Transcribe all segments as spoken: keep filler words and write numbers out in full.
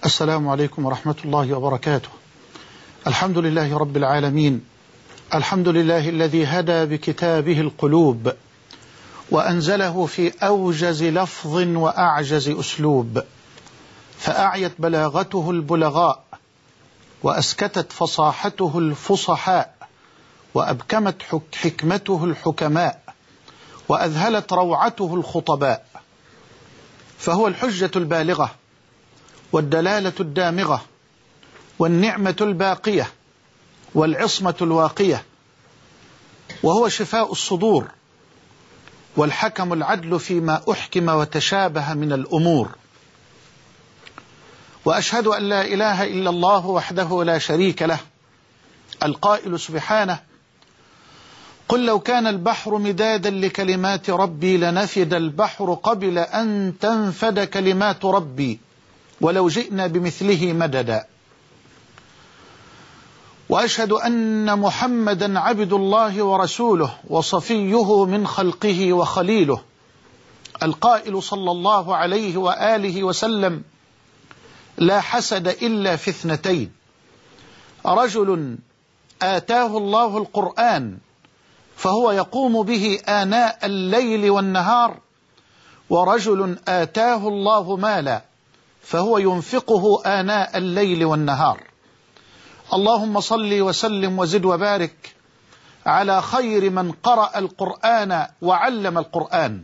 السلام عليكم ورحمة الله وبركاته. الحمد لله رب العالمين، الحمد لله الذي هدى بكتابه القلوب وأنزله في أوجز لفظ وأعجز أسلوب، فأعيت بلاغته البلغاء وأسكتت فصاحته الفصحاء وأبكمت حكمته الحكماء وأذهلت روعته الخطباء، فهو الحجة البالغة والدلالة الدامغة والنعمة الباقية والعصمة الواقية، وهو شفاء الصدور والحكم العدل فيما أحكم وتشابه من الأمور. وأشهد أن لا إله إلا الله وحده لا شريك له، القائل سبحانه: قل لو كان البحر مدادا لكلمات ربي لنفد البحر قبل أن تنفد كلمات ربي ولو جئنا بمثله مددا. وأشهد أن محمدا عبد الله ورسوله وصفيه من خلقه وخليله، القائل صلى الله عليه وآله وسلم: لا حسد إلا في اثنتين، رجل آتاه الله القرآن فهو يقوم به آناء الليل والنهار، ورجل آتاه الله مالا فهو ينفقه آناء الليل والنهار. اللهم صل وسلم وزد وبارك على خير من قرأ القرآن وعلم القرآن.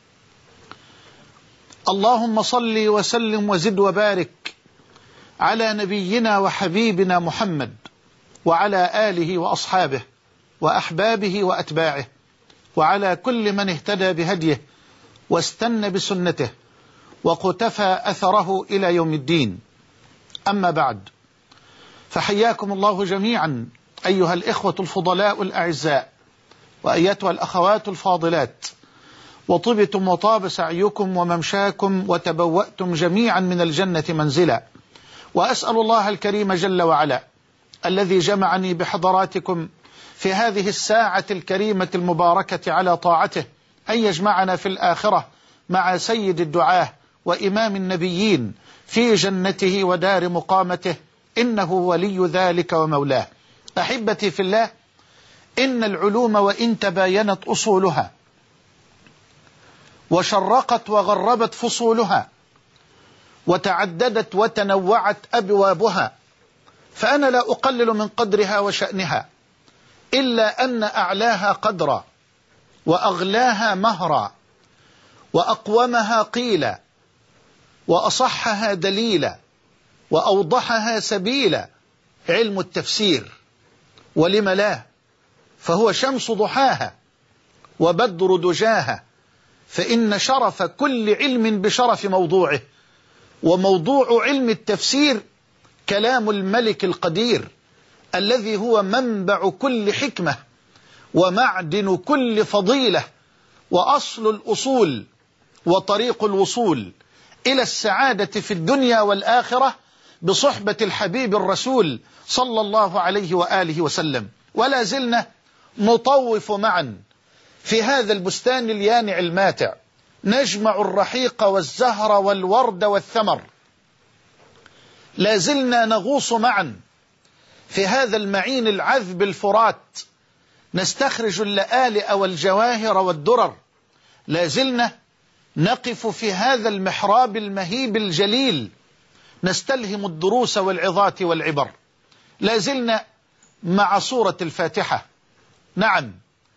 اللهم صل وسلم وزد وبارك على نبينا وحبيبنا محمد وعلى آله وأصحابه وأحبابه وأتباعه وعلى كل من اهتدى بهديه واستنى بسنته وقتفى أثره إلى يوم الدين. أما بعد، فحياكم الله جميعا أيها الإخوة الفضلاء الأعزاء وأيتها الأخوات الفاضلات، وطبتم وطاب سعيكم وممشاكم وتبوأتم جميعا من الجنة منزلا. وأسأل الله الكريم جل وعلا الذي جمعني بحضراتكم في هذه الساعة الكريمة المباركة على طاعته أن يجمعنا في الآخرة مع سيد الدعاة وإمام النبيين في جنته ودار مقامته، إنه ولي ذلك ومولاه. أحبتي في الله، إن العلوم وإن تباينت أصولها وشرقت وغربت فصولها وتعددت وتنوعت أبوابها، فأنا لا أقلل من قدرها وشأنها، إلا أن أعلاها قدرا وأغلاها مهرا وأقومها قيلا وأصحها دليلا وأوضحها سبيلا علم التفسير. ولم لا؟ فهو شمس ضحاها وبدر دجاها، فإن شرف كل علم بشرف موضوعه، وموضوع علم التفسير كلام الملك القدير الذي هو منبع كل حكمة ومعدن كل فضيلة وأصل الأصول وطريق الوصول إلى السعادة في الدنيا والآخرة بصحبة الحبيب الرسول صلى الله عليه وآله وسلم. ولا زلنا نطوف معا في هذا البستان اليانع الماتع، نجمع الرحيق والزهر والورد والثمر، لا زلنا نغوص معا في هذا المعين العذب الفرات، نستخرج اللآلئ والجواهر والدرر، لا زلنا نقف في هذا المحراب المهيب الجليل، نستلهم الدروس والعظات والعبر، لا زلنا مع سورة الفاتحة. نعم،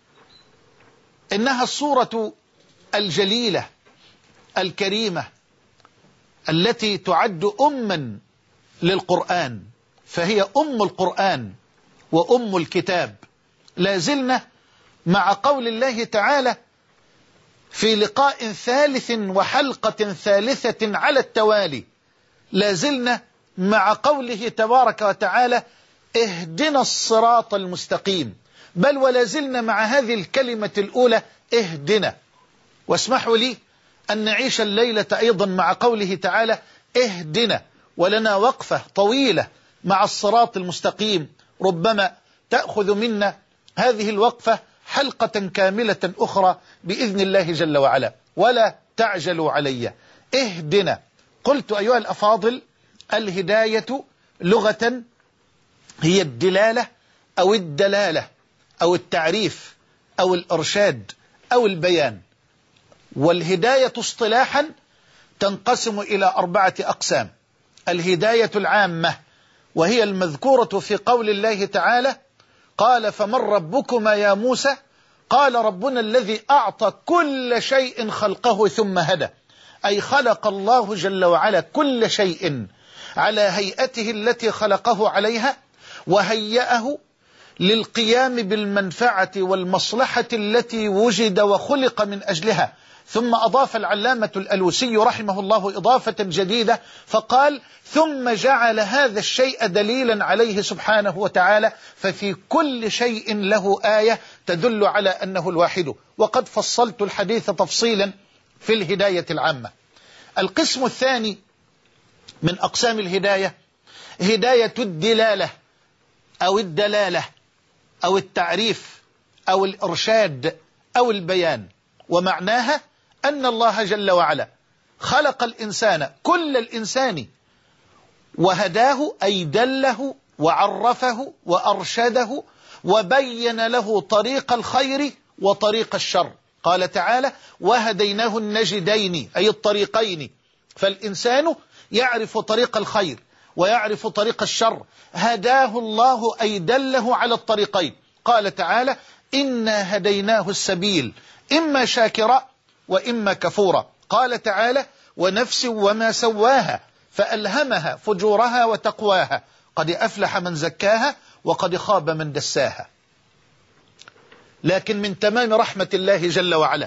إنها السورة الجليلة الكريمة التي تعد أما للقرآن، فهي أم القرآن وأم الكتاب. لا زلنا مع قول الله تعالى في لقاء ثالث وحلقة ثالثة على التوالي، لا زلنا مع قوله تبارك وتعالى: اهدنا الصراط المستقيم، بل ولا زلنا مع هذه الكلمة الأولى اهدنا. واسمحوا لي أن نعيش الليلة أيضا مع قوله تعالى اهدنا، ولنا وقفة طويلة مع الصراط المستقيم، ربما تأخذ منا هذه الوقفة حلقة كاملة أخرى بإذن الله جل وعلا. ولا تعجلوا علي، اهدنا. قلت أيها الأفاضل الهداية لغة هي الدلالة أو الدلالة أو التعريف أو الإرشاد أو البيان. والهداية اصطلاحا تنقسم إلى أربعة أقسام: الهداية العامة، وهي المذكورة في قول الله تعالى: قال فمن ربكما يا موسى؟ قال ربنا الذي أعطى كل شيء خلقه ثم هدى، أي خلق الله جل وعلا كل شيء على هيئته التي خلقه عليها، وهيأه للقيام بالمنفعة والمصلحة التي وجد وخلق من أجلها. ثم أضاف العلامة الألوسي رحمه الله إضافة جديدة فقال: ثم جعل هذا الشيء دليلا عليه سبحانه وتعالى، ففي كل شيء له آية تدل على أنه الواحد. وقد فصلت الحديث تفصيلا في الهداية العامة. القسم الثاني من أقسام الهداية هداية الدلالة أو الدلالة أو التعريف أو الإرشاد أو البيان. ومعناها أن الله جل وعلا خلق الإنسان كل الإنسان وهداه، أي دله وعرفه وأرشده وبين له طريق الخير وطريق الشر. قال تعالى: وهديناه النجدين، أي الطريقين. فالإنسان يعرف طريق الخير ويعرف طريق الشر، هداه الله أي دله على الطريقين. قال تعالى: إنا هديناه السبيل إما شاكرا وإما كفورا. قال تعالى: ونفس وما سواها فألهمها فجورها وتقواها، قد أفلح من زكاها وقد خاب من دساها. لكن من تمام رحمة الله جل وعلا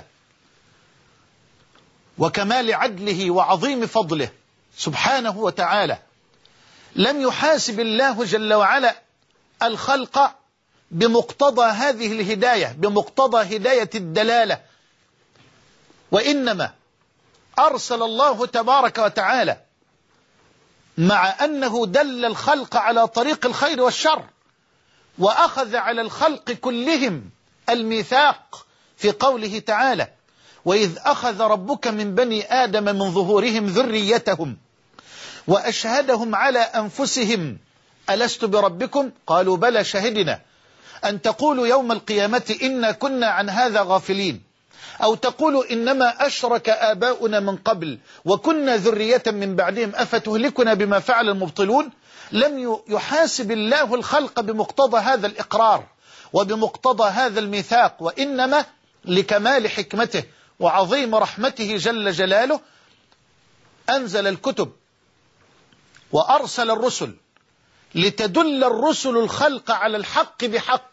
وكمال عدله وعظيم فضله سبحانه وتعالى لم يحاسب الله جل وعلا الخلق بمقتضى هذه الهداية، بمقتضى هداية الدلالة، وإنما أرسل الله تبارك وتعالى مع أنه دل الخلق على طريق الخير والشر، وأخذ على الخلق كلهم الميثاق في قوله تعالى: وإذ أخذ ربك من بني آدم من ظهورهم ذريتهم وأشهدهم على أنفسهم ألست بربكم؟ قالوا بلى شهدنا أن تقولوا يوم القيامة إنا كنا عن هذا غافلين، أو تقولوا إنما أشرك آباؤنا من قبل وكنا ذرية من بعدهم أفتهلكنا بما فعل المبطلون. لم يحاسب الله الخلق بمقتضى هذا الإقرار وبمقتضى هذا الميثاق، وإنما لكمال حكمته وعظيم رحمته جل جلاله أنزل الكتب وأرسل الرسل لتدل الرسل الخلق على الحق بحق،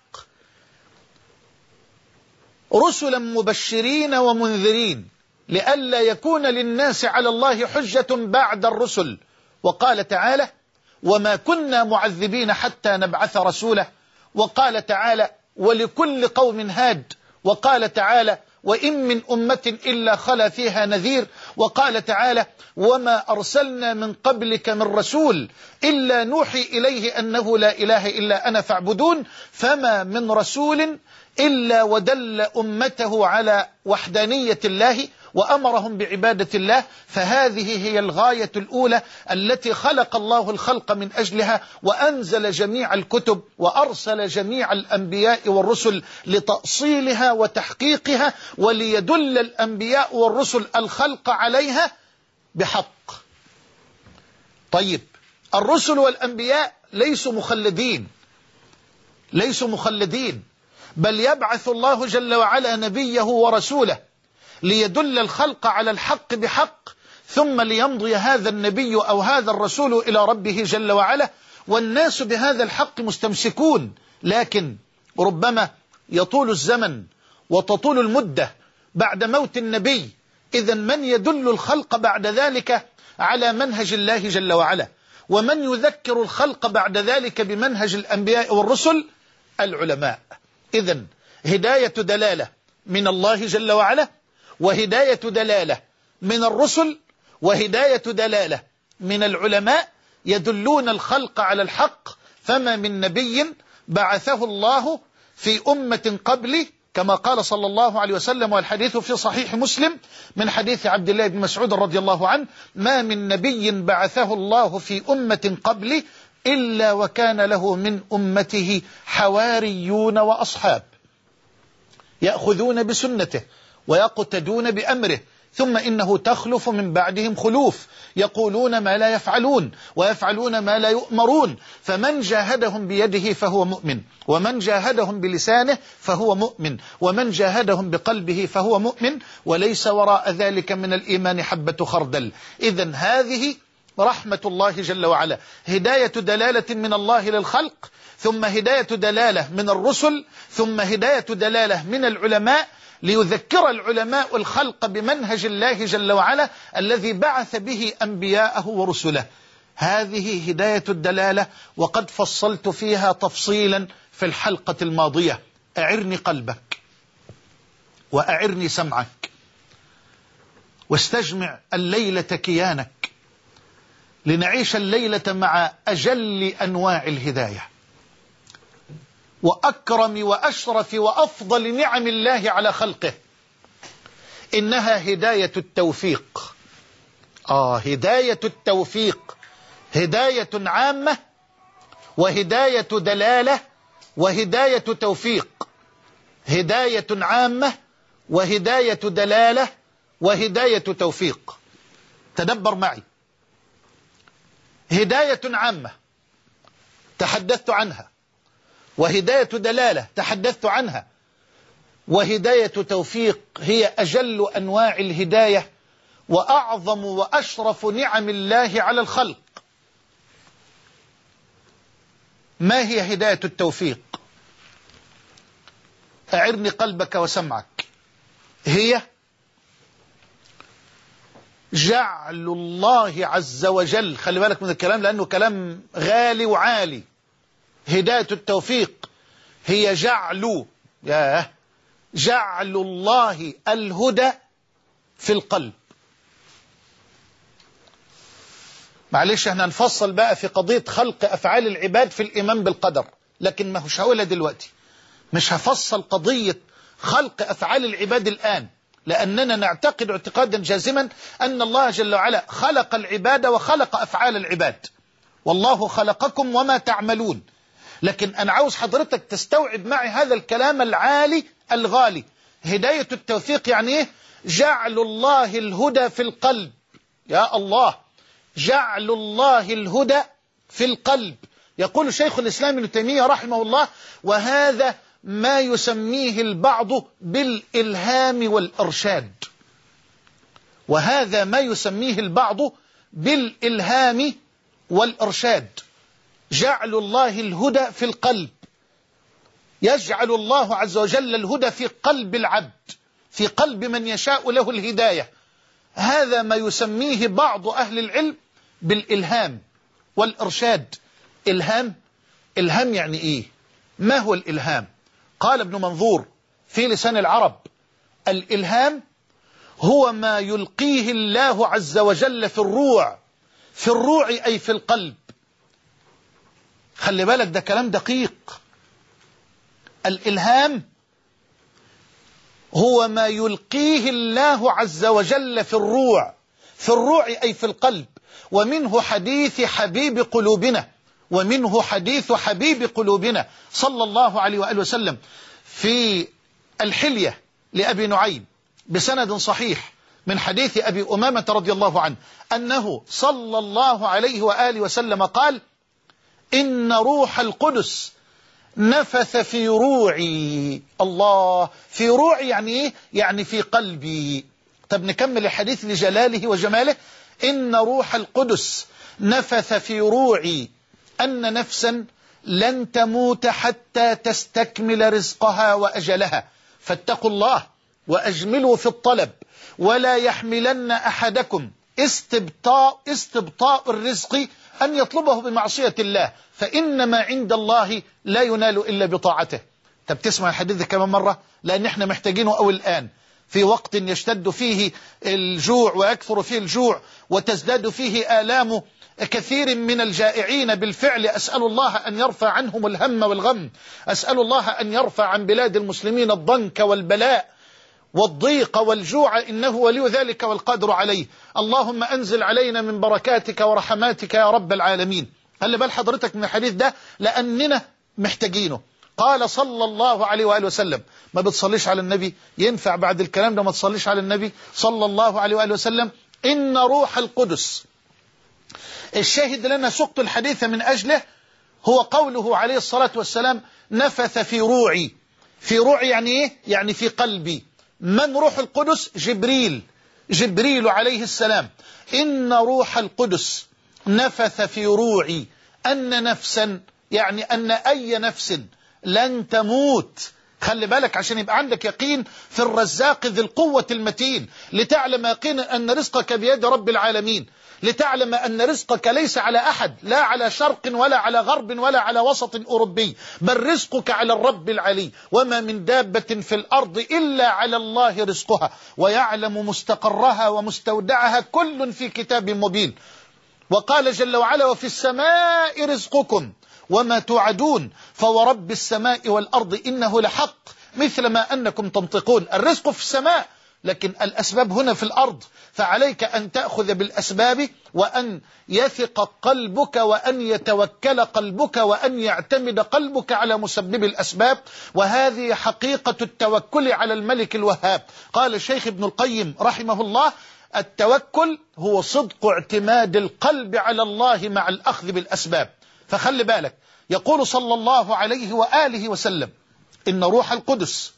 رسلا مبشرين ومنذرين لئلا يكون للناس على الله حجة بعد الرسل. وقال تعالى: وما كنا معذبين حتى نبعث رسولا. وقال تعالى: ولكل قوم هاد. وقال تعالى: وإن من أمة إلا خلا فيها نذير. وقال تعالى: وما أرسلنا من قبلك من رسول إلا نوحي إليه أنه لا إله إلا أنا فاعبدون. فما من رسول إلا ودل أمته على وحدانية الله وأمرهم بعبادة الله. فهذه هي الغاية الأولى التي خلق الله الخلق من أجلها، وأنزل جميع الكتب وأرسل جميع الأنبياء والرسل لتأصيلها وتحقيقها، وليدل الأنبياء والرسل الخلق عليها بحق. طيب، الرسل والأنبياء ليسوا مخلدين، ليسوا مخلدين، بل يبعث الله جل وعلا نبيه ورسوله ليدل الخلق على الحق بحق، ثم ليمضي هذا النبي أو هذا الرسول إلى ربه جل وعلا، والناس بهذا الحق مستمسكون. لكن ربما يطول الزمن وتطول المدة بعد موت النبي، إذن من يدل الخلق بعد ذلك على منهج الله جل وعلا؟ ومن يذكر الخلق بعد ذلك بمنهج الأنبياء والرسل؟ العلماء. إذن هداية دلالة من الله جل وعلا، وهداية دلالة من الرسل، وهداية دلالة من العلماء يدلون الخلق على الحق. فما من نبي بعثه الله في أمة قبلي كما قال صلى الله عليه وسلم، والحديث في صحيح مسلم من حديث عبد الله بن مسعود رضي الله عنه: ما من نبي بعثه الله في أمة قبلي إلا وكان له من أمته حواريون وأصحاب يأخذون بسنته ويقتدون بأمره، ثم إنه تخلف من بعدهم خلوف يقولون ما لا يفعلون ويفعلون ما لا يؤمرون، فمن جاهدهم بيده فهو مؤمن، ومن جاهدهم بلسانه فهو مؤمن، ومن جاهدهم بقلبه فهو مؤمن، وليس وراء ذلك من الإيمان حبة خردل. إذن هذه رحمة الله جل وعلا، هداية دلالة من الله للخلق، ثم هداية دلالة من الرسل، ثم هداية دلالة من العلماء، ليذكر العلماء الخلق بمنهج الله جل وعلا الذي بعث به أنبياءه ورسله. هذه هداية الدلالة، وقد فصلت فيها تفصيلا في الحلقة الماضية. أعرني قلبك وأعرني سمعك، واستجمع الليلة كيانك، لنعيش الليلة مع أجل أنواع الهداية وأكرم وأشرف وأفضل نعم الله على خلقه، إنها هداية التوفيق. آه هداية التوفيق، هداية عامة وهداية دلالة وهداية توفيق، هداية عامة وهداية دلالة وهداية توفيق. تدبر معي. هداية عامة تحدثت عنها، وهداية دلالة تحدثت عنها، وهداية توفيق هي أجل أنواع الهداية وأعظم وأشرف نعم الله على الخلق. ما هي هداية التوفيق؟ أعرني قلبك وسمعك. هي جعل الله عز وجل، خلي بالك من الكلام لأنه كلام غالي وعالي. هداية التوفيق هي جعل ياه جعل الله الهدى في القلب. معلش احنا نفصل بقى في قضية خلق أفعال العباد في الإيمان بالقدر، لكن ما هوش هقولها دلوقتي، مش هفصل قضية خلق أفعال العباد الآن، لأننا نعتقد اعتقادا جازما أن الله جل وعلا خلق العباد وخلق أفعال العباد، والله خلقكم وما تعملون. لكن أنا عاوز حضرتك تستوعب معي هذا الكلام العالي الغالي. هداية التوفيق يعني إيه؟ جعل الله الهدى في القلب. يا الله، جعل الله الهدى في القلب. يقول شيخ الإسلام ابن تيمية رحمه الله: وهذا ما يسميه البعض بالإلهام والإرشاد. وهذا ما يسميه البعض بالإلهام والإرشاد. جعل الله الهدى في القلب، يجعل الله عز وجل الهدى في قلب العبد، في قلب من يشاء له الهداية. هذا ما يسميه بعض أهل العلم بالإلهام والإرشاد. إلهام إلهام يعني إيه؟ ما هو الإلهام؟ قال ابن منظور في لسان العرب: الإلهام هو ما يلقيه الله عز وجل في الروع، في الروع أي في القلب. خلي بالك ده كلام دقيق. الإلهام هو ما يلقيه الله عز وجل في الروع، في الروع أي في القلب. ومنه حديث حبيب قلوبنا، ومنه حديث حبيب قلوبنا صلى الله عليه وآله وسلم في الحلية لأبي نعيم بسند صحيح من حديث أبي أمامة رضي الله عنه أنه صلى الله عليه وآله وسلم قال: إن روح القدس نفث في روعي. الله، في روعي يعني إيه؟ يعني في قلبي. طب نكمل الحديث لجلاله وجماله: إن روح القدس نفث في روعي أن نفسا لن تموت حتى تستكمل رزقها وأجلها، فاتقوا الله وأجملوا في الطلب، ولا يحملن أحدكم استبطاء, استبطاء الرزق أن يطلبه بمعصية الله، فإنما عند الله لا ينال إلا بطاعته. طب تسمع الحديث كمان مرة، لأن احنا محتاجينه أول الآن في وقت يشتد فيه الجوع ويكثر فيه الجوع وتزداد فيه آلام كثير من الجائعين بالفعل أسأل الله أن يرفع عنهم الهم والغم، أسأل الله أن يرفع عن بلاد المسلمين الضنك والبلاء والضيق والجوع، إنه ولي ذلك والقادر عليه. اللهم أنزل علينا من بركاتك ورحماتك يا رب العالمين. هل بال حضرتك من الحديث ده لأننا محتاجينه. قال صلى الله عليه وآله وسلم: ما بتصليش على النبي؟ ينفع بعد الكلام ده ما تصليش على النبي صلى الله عليه وآله وسلم؟ إن روح القدس، الشاهد لنا سقط الحديث من أجله هو قوله عليه الصلاة والسلام: نفث في روعي. في روعي يعني إيه؟ يعني في قلبي. من روح القدس؟ جبريل، جبريل عليه السلام. إن روح القدس نفث في روعي أن نفسا، يعني أن أي نفس لن تموت. خلي بالك عشان يبقى عندك يقين في الرزاق ذي القوة المتين، لتعلم يقينا أن رزقك بيد رب العالمين، لتعلم أن رزقك ليس على أحد، لا على شرق ولا على غرب ولا على وسط أوروبي، بل رزقك على الرب العلي. وما من دابة في الأرض إلا على الله رزقها، ويعلم مستقرها ومستودعها، كل في كتاب مبين. وقال جل وعلا: وفي السماء رزقكم وما توعدون فورب السماء والأرض إنه لحق مثل ما أنكم تنطقون. الرزق في السماء، لكن الأسباب هنا في الأرض، فعليك أن تأخذ بالأسباب، وأن يثق قلبك، وأن يتوكل قلبك، وأن يعتمد قلبك على مسبب الأسباب. وهذه حقيقة التوكل على الملك الوهاب. قال الشيخ ابن القيم رحمه الله: التوكل هو صدق اعتماد القلب على الله مع الأخذ بالأسباب. فخلي بالك، يقول صلى الله عليه وآله وسلم: إن روح القدس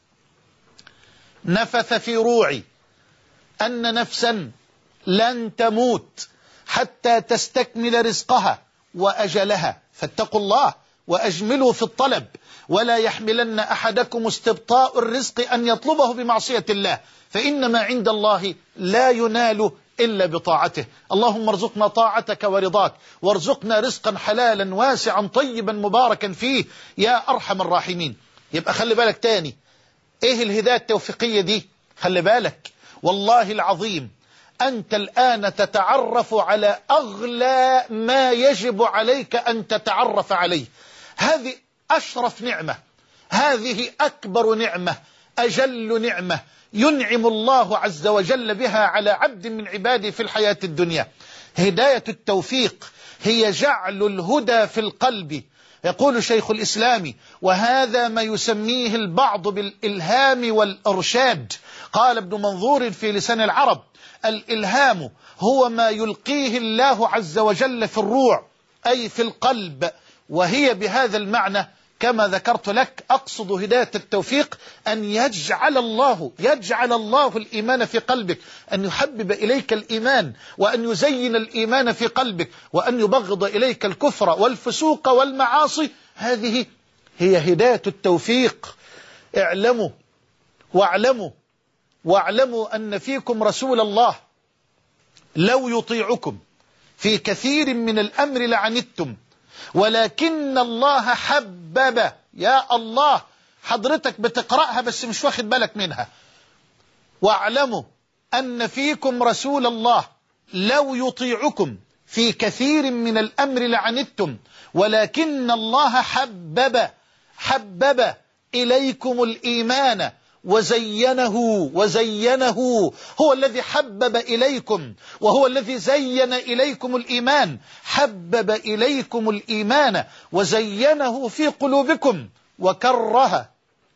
نفث في روعي أن نفسا لن تموت حتى تستكمل رزقها وأجلها، فاتقوا الله وأجملوا في الطلب، ولا يحملن أحدكم استبطاء الرزق أن يطلبه بمعصية الله، فإنما عند الله لا ينال إلا بطاعته. اللهم ارزقنا طاعتك ورضاك، وارزقنا رزقا حلالا واسعا طيبا مباركا فيه يا أرحم الراحمين. يبقى خلي بالك تاني، ايه الهداية التوفيقية دي؟ خلي بالك والله العظيم أنت الآن تتعرف على أغلى ما يجب عليك أن تتعرف عليه. هذه أشرف نعمة، هذه أكبر نعمة، أجل نعمة ينعم الله عز وجل بها على عبد من عباده في الحياة الدنيا. هداية التوفيق هي جعل الهدى في القلب. يقول شيخ الإسلام: وهذا ما يسميه البعض بالإلهام والإرشاد. قال ابن منظور في لسان العرب: الإلهام هو ما يلقيه الله عز وجل في الروع، أي في القلب. وهي بهذا المعنى كما ذكرت لك. أقصد هداية التوفيق أن يجعل الله يجعل الله الإيمان في قلبك، أن يحبب إليك الإيمان، وأن يزين الإيمان في قلبك، وأن يبغض إليك الكفر والفسوق والمعاصي. هذه هي هداية التوفيق. اعلموا واعلموا واعلموا أن فيكم رسول الله لو يطيعكم في كثير من الأمر لعنتم، ولكن الله حبب. يا الله، حضرتك بتقرأها بس مش واخد بالك منها. واعلموا أن فيكم رسول الله لو يطيعكم في كثير من الأمر لعنتم، ولكن الله حبب حبب إليكم الإيمان وزينه وزينه هو الذي حبب إليكم، وهو الذي زين إليكم الإيمان. حبب إليكم الإيمان وزينه في قلوبكم، وكره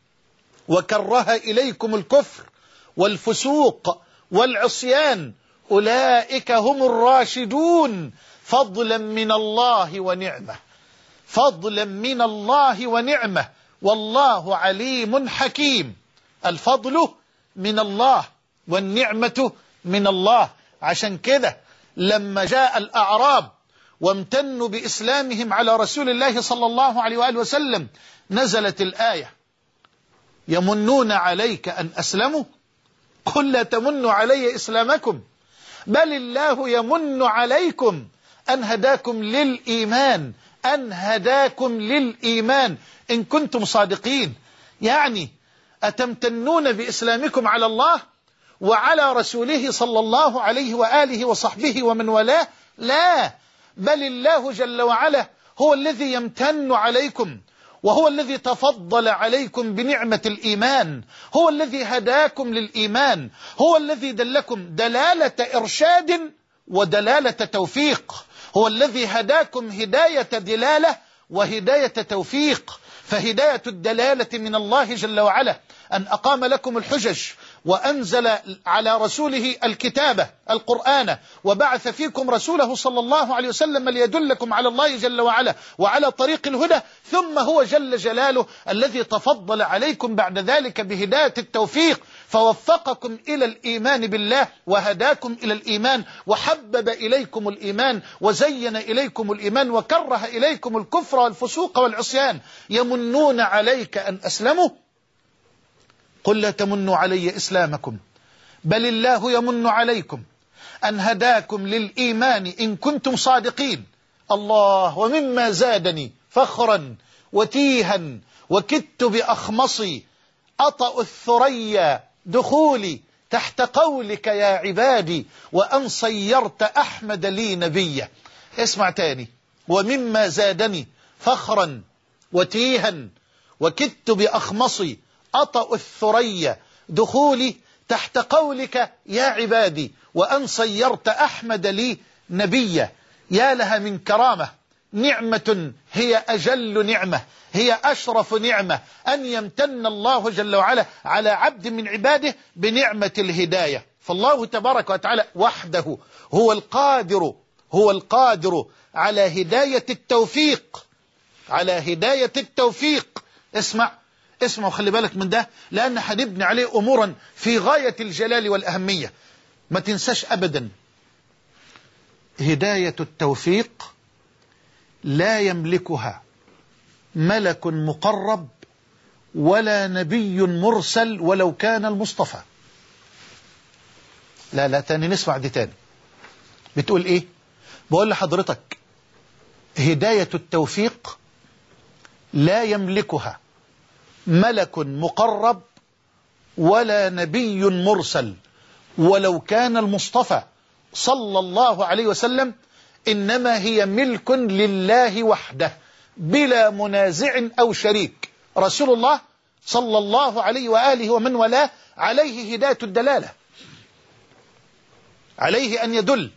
وكره إليكم الكفر والفسوق والعصيان. أولئك هم الراشدون، فضلا من الله ونعمة، فضلا من الله ونعمة، والله عليم حكيم. الفضل من الله والنعمة من الله. عشان كده لما جاء الأعراب وامتنوا بإسلامهم على رسول الله صلى الله عليه وآله وسلم، نزلت الآية: يمنون عليك أن أسلموا قل لا تمنوا علي إسلامكم بل الله يمن عليكم أن هداكم للإيمان أن هداكم للإيمان إن كنتم صادقين. يعني أتمتنون بإسلامكم على الله وعلى رسوله صلى الله عليه وآله وصحبه ومن والاه؟ لا، بل الله جل وعلا هو الذي يمتن عليكم، وهو الذي تفضل عليكم بنعمة الإيمان، هو الذي هداكم للإيمان، هو الذي دلكم دلالة إرشاد ودلالة توفيق، هو الذي هداكم هداية دلالة وهداية توفيق. فهداية الدلالة من الله جل وعلا أن أقام لكم الحجج وأنزل على رسوله الكتابة القرآن وبعث فيكم رسوله صلى الله عليه وسلم ليدلكم على الله جل وعلا وعلى طريق الهدى. ثم هو جل جلاله الذي تفضل عليكم بعد ذلك بهداية التوفيق، فوفقكم إلى الإيمان بالله وهداكم إلى الإيمان وحبب إليكم الإيمان وزين إليكم الإيمان وكره إليكم الكفر والفسوق والعصيان. يمنون عليك أن أسلموا قل لا تمنوا علي إسلامكم بل الله يمن عليكم أن هداكم للإيمان إن كنتم صادقين. الله ومما زادني فخرا وتيها وكدت بأخمصي أطأ الثريا دخولي تحت قولك يا عبادي وأن صيرت أحمد لي نبيا. اسمع تاني، ومما زادني فخرا وتيها وكدت بأخمصي أطأ الثريا دخولي تحت قولك يا عبادي وأن صيرت أحمد لي نبيا. يا لها من كرامة، نعمة هي أجل نعمة، هي أشرف نعمة أن يمتن الله جل وعلا على عبد من عباده بنعمة الهداية. فالله تبارك وتعالى وحده هو القادر هو القادر على هداية التوفيق على هداية التوفيق. اسمع اسمع وخلي بالك من ده، لأن هنبني عليه أمورا في غاية الجلال والأهمية. ما تنساش أبدا هداية التوفيق لا يملكها ملك مقرب ولا نبي مرسل ولو كان المصطفى. لا لا تاني نسمع دي تاني. بتقول ايه؟ بقول لحضرتك هداية التوفيق لا يملكها ملك مقرب ولا نبي مرسل ولو كان المصطفى صلى الله عليه وسلم، إنما هي ملك لله وحده بلا منازع أو شريك. رسول الله صلى الله عليه وآله ومن والاه عليه هداية الدلالة، عليه أن يدل.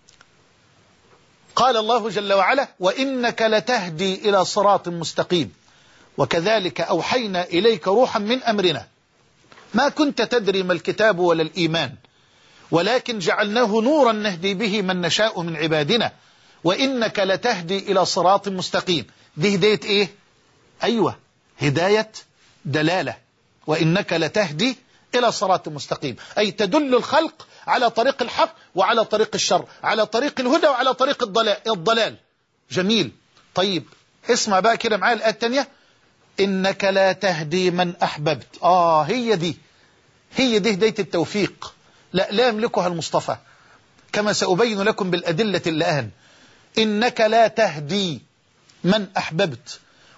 قال الله جل وعلا وإنك لتهدي إلى صراط مستقيم وكذلك أوحينا إليك روحا من أمرنا ما كنت تدري ما الكتاب ولا الإيمان ولكن جعلناه نورا نهدي به من نشاء من عبادنا وإنك لتهدي إلى صراط مستقيم. دي هداية إيه؟ أيوة هداية دلالة. وإنك لتهدي إلى صراط مستقيم أي تدل الخلق على طريق الحق وعلى طريق الشر، على طريق الهدى وعلى طريق الضلال. جميل. طيب اسمع بقى كده معايا الآية الثانية، إنك لا تهدي من أحببت. آه هي دي هي دي هداية التوفيق، لا لا يملكها المصطفى كما سأبين لكم بالأدلة الآن. إنك لا تهدي من أحببت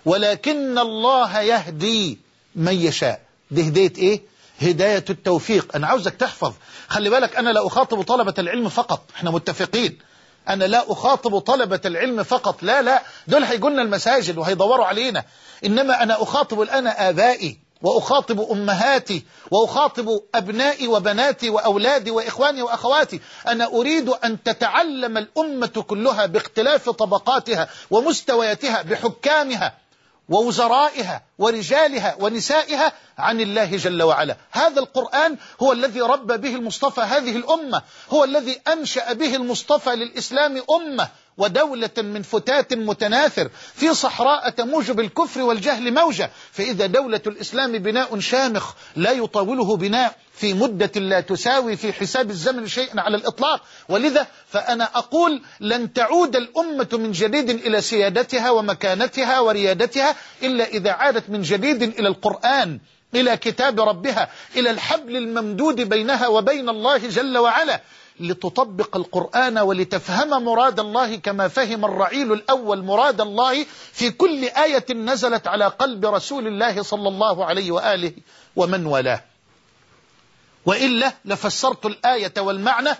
ولكن الله يهدي من يشاء. دي هداية إيه؟ هداية التوفيق. أنا عاوزك تحفظ، خلي بالك أنا لا أخاطب طلبة العلم فقط، احنا متفقين، أنا لا أخاطب طلبة العلم فقط، لا لا دول هيجولنا المساجد وهيدوروا علينا، إنما أنا أخاطب الآن آبائي وأخاطب أمهاتي وأخاطب أبنائي وبناتي وأولادي وإخواني وأخواتي. أنا أريد أن تتعلم الأمة كلها باختلاف طبقاتها ومستوياتها بحكامها ووزرائها ورجالها ونسائها عن الله جل وعلا. هذا القرآن هو الذي ربى به المصطفى هذه الأمة، هو الذي أنشأ به المصطفى للإسلام أمة ودولة من فتات متناثر في صحراء تموج بالكفر والجهل موجة. فإذا دولة الإسلام بناء شامخ لا يطاوله بناء في مدة لا تساوي في حساب الزمن شيئا على الإطلاق. ولذا فأنا أقول لن تعود الأمة من جديد إلى سيادتها ومكانتها وريادتها إلا إذا عادت من جديد إلى القرآن، إلى كتاب ربها، إلى الحبل الممدود بينها وبين الله جل وعلا، لتطبق القرآن ولتفهم مراد الله كما فهم الرعيل الأول مراد الله في كل آية نزلت على قلب رسول الله صلى الله عليه وآله ومن والاه. وإلا لفسرت الآية والمعنى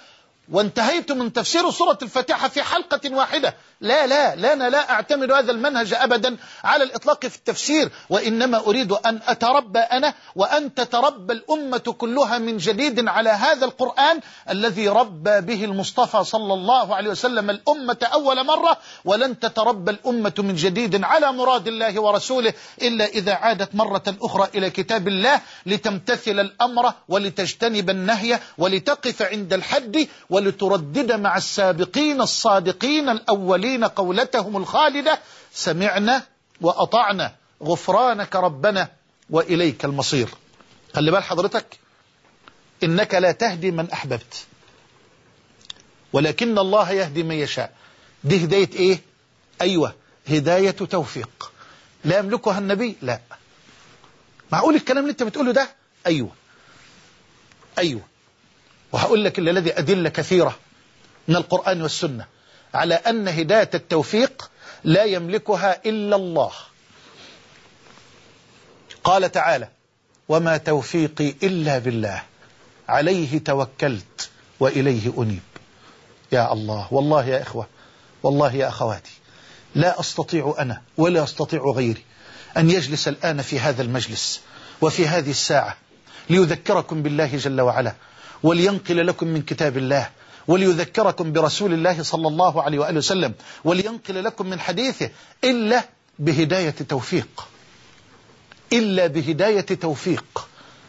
وانتهيت من تفسير سورة الفاتحة في حلقة واحدة. لا لا لا أنا لا أعتمد هذا المنهج أبدا على الإطلاق في التفسير، وإنما أريد أن أتربى أنا وأن تتربى الأمة كلها من جديد على هذا القرآن الذي ربى به المصطفى صلى الله عليه وسلم الأمة أول مرة. ولن تتربى الأمة من جديد على مراد الله ورسوله إلا إذا عادت مرة أخرى إلى كتاب الله لتمتثل الأمر ولتجتنب النهي ولتقف عند الحد ولتردد مع السابقين الصادقين الأولين قولتهم الخالدة: سمعنا وأطعنا غفرانك ربنا وإليك المصير. خلي بال حضرتك، إنك لا تهدي من أحببت ولكن الله يهدي من يشاء. دي هداية إيه؟ أيوة، هداية توفيق. لا يملكها النبي؟ لا. معقول الكلام اللي انت بتقوله ده؟ أيوة أيوة. وهقول لك الذي أدلة كثيرة من القرآن والسنة على أن هداية التوفيق لا يملكها إلا الله. قال تعالى: وما توفيقي إلا بالله عليه توكلت وإليه أنيب. يا الله، والله يا إخوة، والله يا أخواتي، لا أستطيع أنا ولا أستطيع غيري أن يجلس الآن في هذا المجلس وفي هذه الساعة ليذكركم بالله جل وعلا، ولينقل لكم من كتاب الله، وليذكركم برسول الله صلى الله عليه وآله وسلم، ولينقل لكم من حديثه، إلا بهداية توفيق، إلا بهداية توفيق،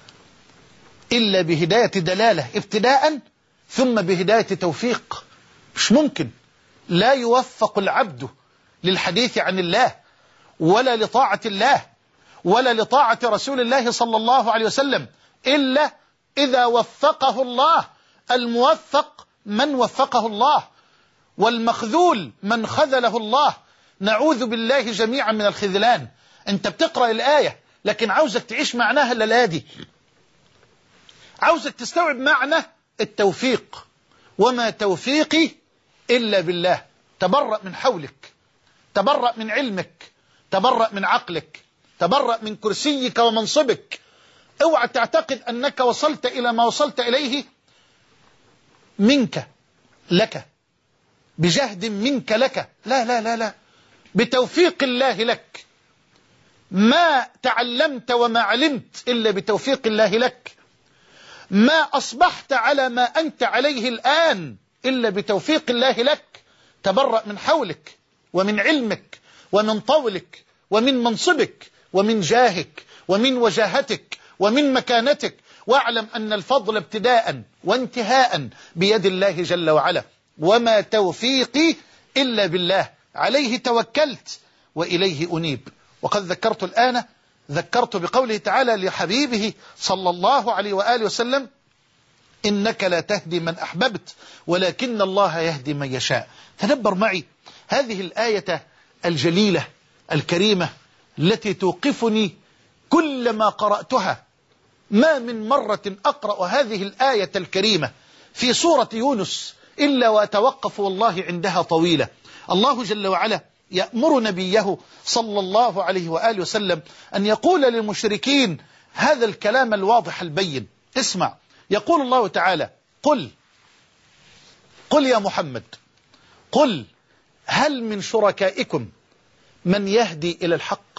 إلا بهداية دلالة ابتداء ثم بهداية توفيق. مش ممكن، لا يوفق العبد للحديث عن الله ولا لطاعة الله ولا لطاعة رسول الله صلى الله عليه وسلم إلا إذا وفقه الله. الموفق من وفقه الله، والمخذول من خذله الله. نعوذ بالله جميعا من الخذلان. انت بتقرأ الآية لكن عاوزك تعيش معناها الليلة دي، عاوزك تستوعب معنى التوفيق. وما توفيقي إلا بالله. تبرأ من حولك، تبرأ من علمك، تبرأ من عقلك، تبرأ من كرسيك ومنصبك. اوعى تعتقد أنك وصلت إلى ما وصلت إليه منك لك، بجهد منك لك. لا لا لا لا، بتوفيق الله لك. ما تعلمت وما علمت إلا بتوفيق الله لك. ما أصبحت على ما أنت عليه الآن إلا بتوفيق الله لك. تبرأ من حولك ومن علمك ومن طولك ومن منصبك ومن جاهك ومن وجاهتك ومن مكانتك، واعلم أن الفضل ابتداء وانتهاء بيد الله جل وعلا. وما توفيقي إلا بالله عليه توكلت وإليه أنيب. وقد ذكرت الآن، ذكرت بقوله تعالى لحبيبه صلى الله عليه وآله وسلم: إنك لا تهدي من أحببت ولكن الله يهدي من يشاء. تدبر معي هذه الآية الجليلة الكريمة التي توقفني كلما قرأتها. ما من مرة أقرأ هذه الآية الكريمة في سورة يونس إلا وأتوقف والله عندها طويلة. الله جل وعلا يأمر نبيه صلى الله عليه وآله وسلم أن يقول للمشركين هذا الكلام الواضح البين. اسمع، يقول الله تعالى: قل قل يا محمد، قل هل من شركائكم من يهدي إلى الحق.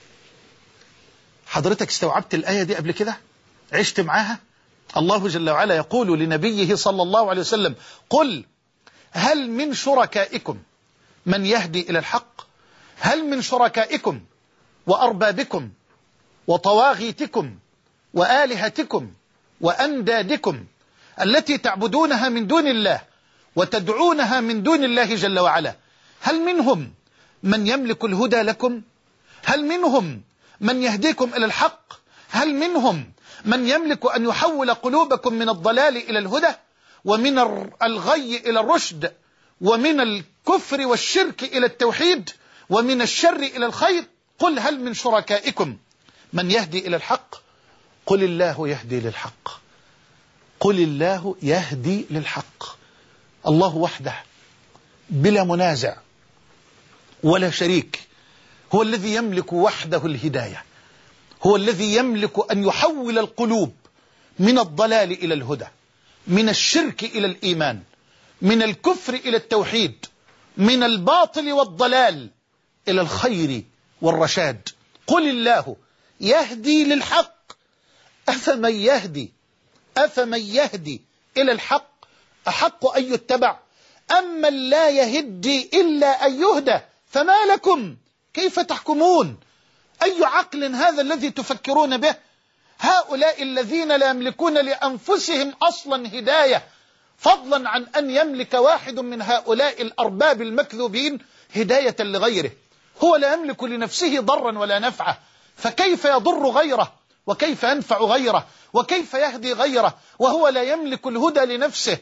حضرتك استوعبت الآية دي قبل كده؟ عشت معاها؟ الله جل وعلا يقول لنبيه صلى الله عليه وسلم: قل هل من شركائكم من يهدي إلى الحق. هل من شركائكم وأربابكم وطواغيتكم وآلهتكم وأندادكم التي تعبدونها من دون الله وتدعونها من دون الله جل وعلا، هل منهم من يملك الهدى لكم؟ هل منهم من يهديكم إلى الحق؟ هل منهم من يملك أن يحول قلوبكم من الضلال إلى الهدى ومن الغي إلى الرشد ومن الكفر والشرك إلى التوحيد ومن الشر إلى الخير؟ قل هل من شركائكم من يهدي إلى الحق. قل الله يهدي للحق. قل الله يهدي للحق. الله وحده بلا منازع ولا شريك هو الذي يملك وحده الهداية، هو الذي يملك أن يحول القلوب من الضلال إلى الهدى، من الشرك إلى الإيمان، من الكفر إلى التوحيد، من الباطل والضلال إلى الخير والرشاد. قل الله يهدي للحق أفمن يهدي أفمن يهدي إلى الحق أحق أن يتبع أمن لا يهدي إلا أن يهدى فما لكم كيف تحكمون؟ أي عقل هذا الذي تفكرون به؟ هؤلاء الذين لا يملكون لأنفسهم أصلا هداية، فضلا عن أن يملك واحد من هؤلاء الأرباب المكذوبين هداية لغيره. هو لا يملك لنفسه ضرا ولا نفعا، فكيف يضر غيره وكيف ينفع غيره وكيف يهدي غيره وهو لا يملك الهدى لنفسه؟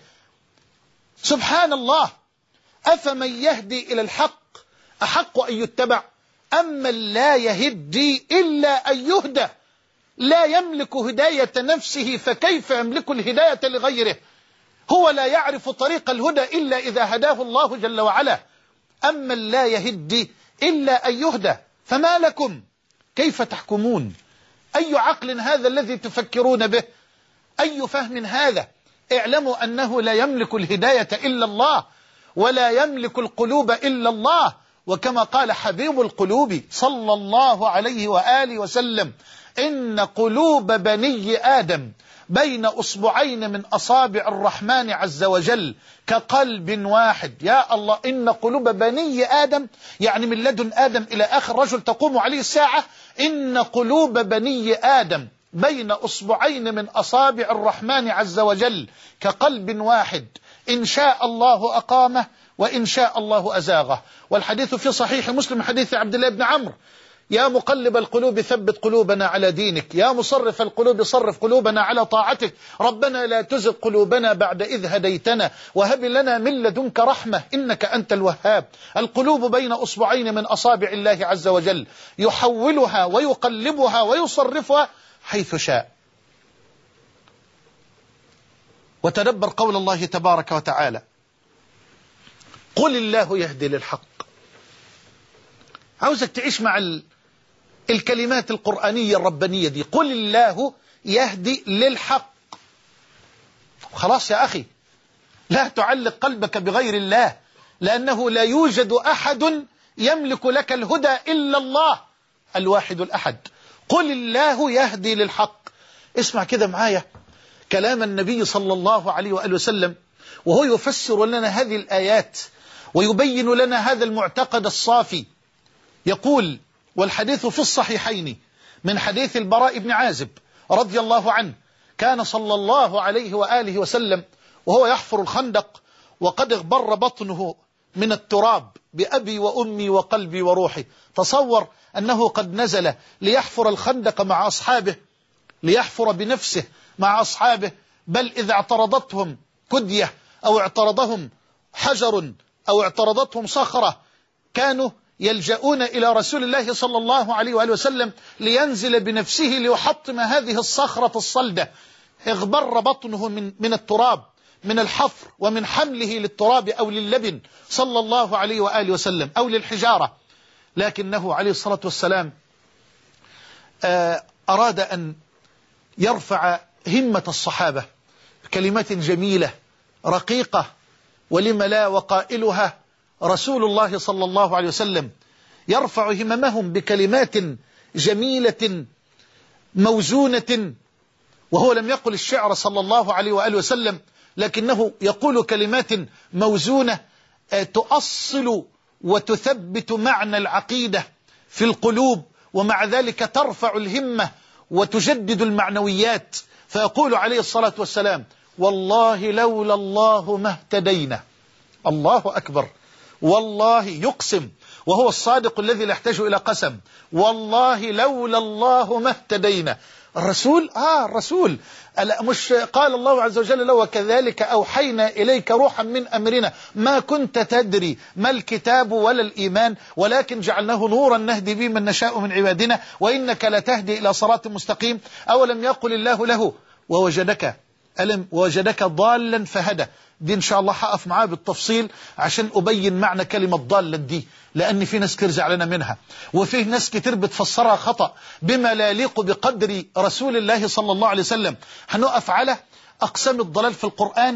سبحان الله. أفمن يهدي إلى الحق أحق أن يتبع أمن لا يهدي إلا أن يهدى. لا يملك هداية نفسه فكيف يملك الهداية لغيره؟ هو لا يعرف طريق الهدى إلا إذا هداه الله جل وعلا. أمن لا يهدي إلا أن يهدى فما لكم كيف تحكمون؟ أي عقل هذا الذي تفكرون به؟ أي فهم هذا؟ اعلموا أنه لا يملك الهداية إلا الله، ولا يملك القلوب إلا الله. وكما قال حبيب القلوب صلى الله عليه وآله وسلم: إن قلوب بني آدم بين أصبعين من أصابع الرحمن عز وجل كقلب واحد. يا الله، إن قلوب بني آدم يعني من لدن آدم إلى آخر رجل تقوم عليه الساعة. إن قلوب بني آدم بين أصبعين من أصابع الرحمن عز وجل كقلب واحد، إن شاء الله أقامه وإن شاء الله أزاغه. والحديث في صحيح مسلم حديث عبد الله بن عمرو: يا مقلب القلوب ثبت قلوبنا على دينك، يا مصرف القلوب صرف قلوبنا على طاعتك، ربنا لا تزغ قلوبنا بعد إذ هديتنا وهب لنا من لدنك رحمة إنك أنت الوهاب. القلوب بين أصبعين من أصابع الله عز وجل يحولها ويقلبها ويصرفها حيث شاء. وتدبر قول الله تبارك وتعالى: قل الله يهدي للحق. عاوزك تعيش مع ال... الكلمات القرآنية الربانية دي. قل الله يهدي للحق. خلاص يا أخي، لا تعلق قلبك بغير الله، لأنه لا يوجد أحد يملك لك الهدى إلا الله الواحد الأحد. قل الله يهدي للحق. اسمع كده معايا كلام النبي صلى الله عليه وآله وسلم وهو يفسر لنا هذه الآيات ويبين لنا هذا المعتقد الصافي. يقول: والحديث في الصحيحين من حديث البراء بن عازب رضي الله عنه: كان صلى الله عليه وآله وسلم وهو يحفر الخندق وقد اغبر بطنه من التراب بأبي وأمي وقلبي وروحي. تصور أنه قد نزل ليحفر الخندق مع أصحابه، ليحفر بنفسه مع أصحابه، بل إذا اعترضتهم كدية أو اعترضهم حجر أو اعترضتهم صخرة كانوا يلجؤون إلى رسول الله صلى الله عليه وآله وسلم لينزل بنفسه ليحطم هذه الصخرة الصلدة. اغبر بطنه من, من التراب، من الحفر ومن حمله للتراب أو لللبن صلى الله عليه وآله وسلم أو للحجارة. لكنه عليه الصلاة والسلام أراد أن يرفع همة الصحابة كلمات جميلة رقيقة، ولم لا وقائلها رسول الله صلى الله عليه وسلم يرفع هممهم بكلمات جميلة موزونة. وهو لم يقل الشعر صلى الله عليه وآله وسلم، لكنه يقول كلمات موزونة تؤصل وتثبت معنى العقيدة في القلوب، ومع ذلك ترفع الهمة وتجدد المعنويات. فيقول عليه الصلاة والسلام: والله لولا الله ما اهتدينا. الله أكبر. والله يقسم وهو الصادق الذي لا يحتاج إلى قسم: والله لولا الله ما اهتدينا. الرسول آه الرسول مش قال الله عز وجل له: وكذلك أوحينا إليك روحا من أمرنا ما كنت تدري ما الكتاب ولا الإيمان ولكن جعلناه نورا نهدي به من نشاء من عبادنا وإنك لتهدي إلى صراط مستقيم. أولم يقل الله له: ووجدك ألم ووجدك ضالا فهدى. دي إن شاء الله حقف معاه بالتفصيل عشان أبين معنى كلمة ضالا دي، لأن في ناس كتير زعلانة منها وفيه ناس كتير بتفسرها خطأ بما لا يليق بقدر رسول الله صلى الله عليه وسلم. هنقف على أقسام الضلال في القرآن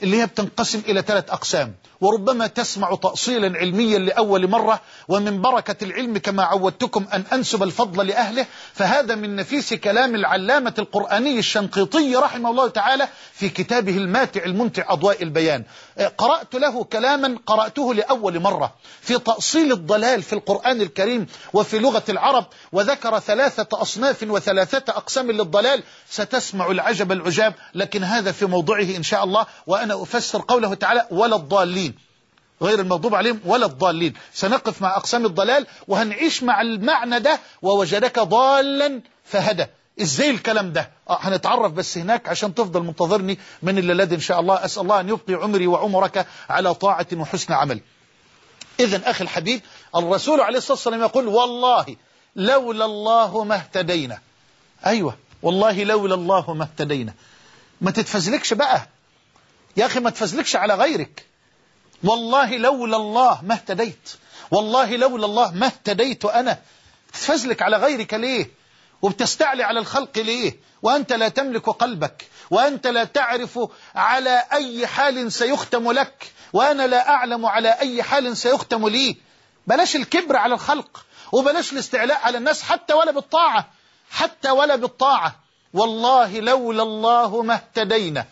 اللي هي بتنقسم إلى ثلاث أقسام، وربما تسمع تأصيلا علميا لأول مرة، ومن بركة العلم كما عودتكم أن أنسب الفضل لأهله، فهذا من نفيس كلام العلامة القرآني الشنقيطي رحمه الله تعالى في كتابه الماتع الممتع أضواء البيان. قرأت له كلاما قرأته لأول مرة في تأصيل الضلال في القرآن الكريم وفي لغة العرب، وذكر ثلاثة أصناف وثلاثة أقسام للضلال، ستسمع العجب العجاب، لكن هذا في موضوعه إن شاء الله. وأنا أفسر قوله تعالى ولا الضالين، غير المغضوب عليهم ولا الضالين. سنقف مع أقسام الضلال وهنعيش مع المعنى ده، ووجدك ضالا فهدى. ازاي الكلام ده؟ آه هنتعرف بس هناك عشان تفضل منتظرني من الليلة إن شاء الله. أسأل الله أن يبقي عمري وعمرك على طاعة وحسن عمل. إذن أخي الحبيب، الرسول عليه الصلاة والسلام يقول والله لولا الله ما اهتدينا. أيوة والله لولا الله ما اهتدينا. ما تتفزلكش بقى يا أخي، ما تفزلكش على غيرك. والله لولا الله ما اهتديت، والله لولا الله ما اهتديت أنا. تتفزلك على غيرك ليه؟ وبتستعلي على الخلق ليه؟ وأنت لا تملك قلبك، وأنت لا تعرف على أي حال سيختم لك، وأنا لا أعلم على أي حال سيختم لي. بلاش الكبر على الخلق، وبلاش الاستعلاء على الناس، حتى ولا بالطاعة، حتى ولا بالطاعة. والله لولا الله ما اهتدينا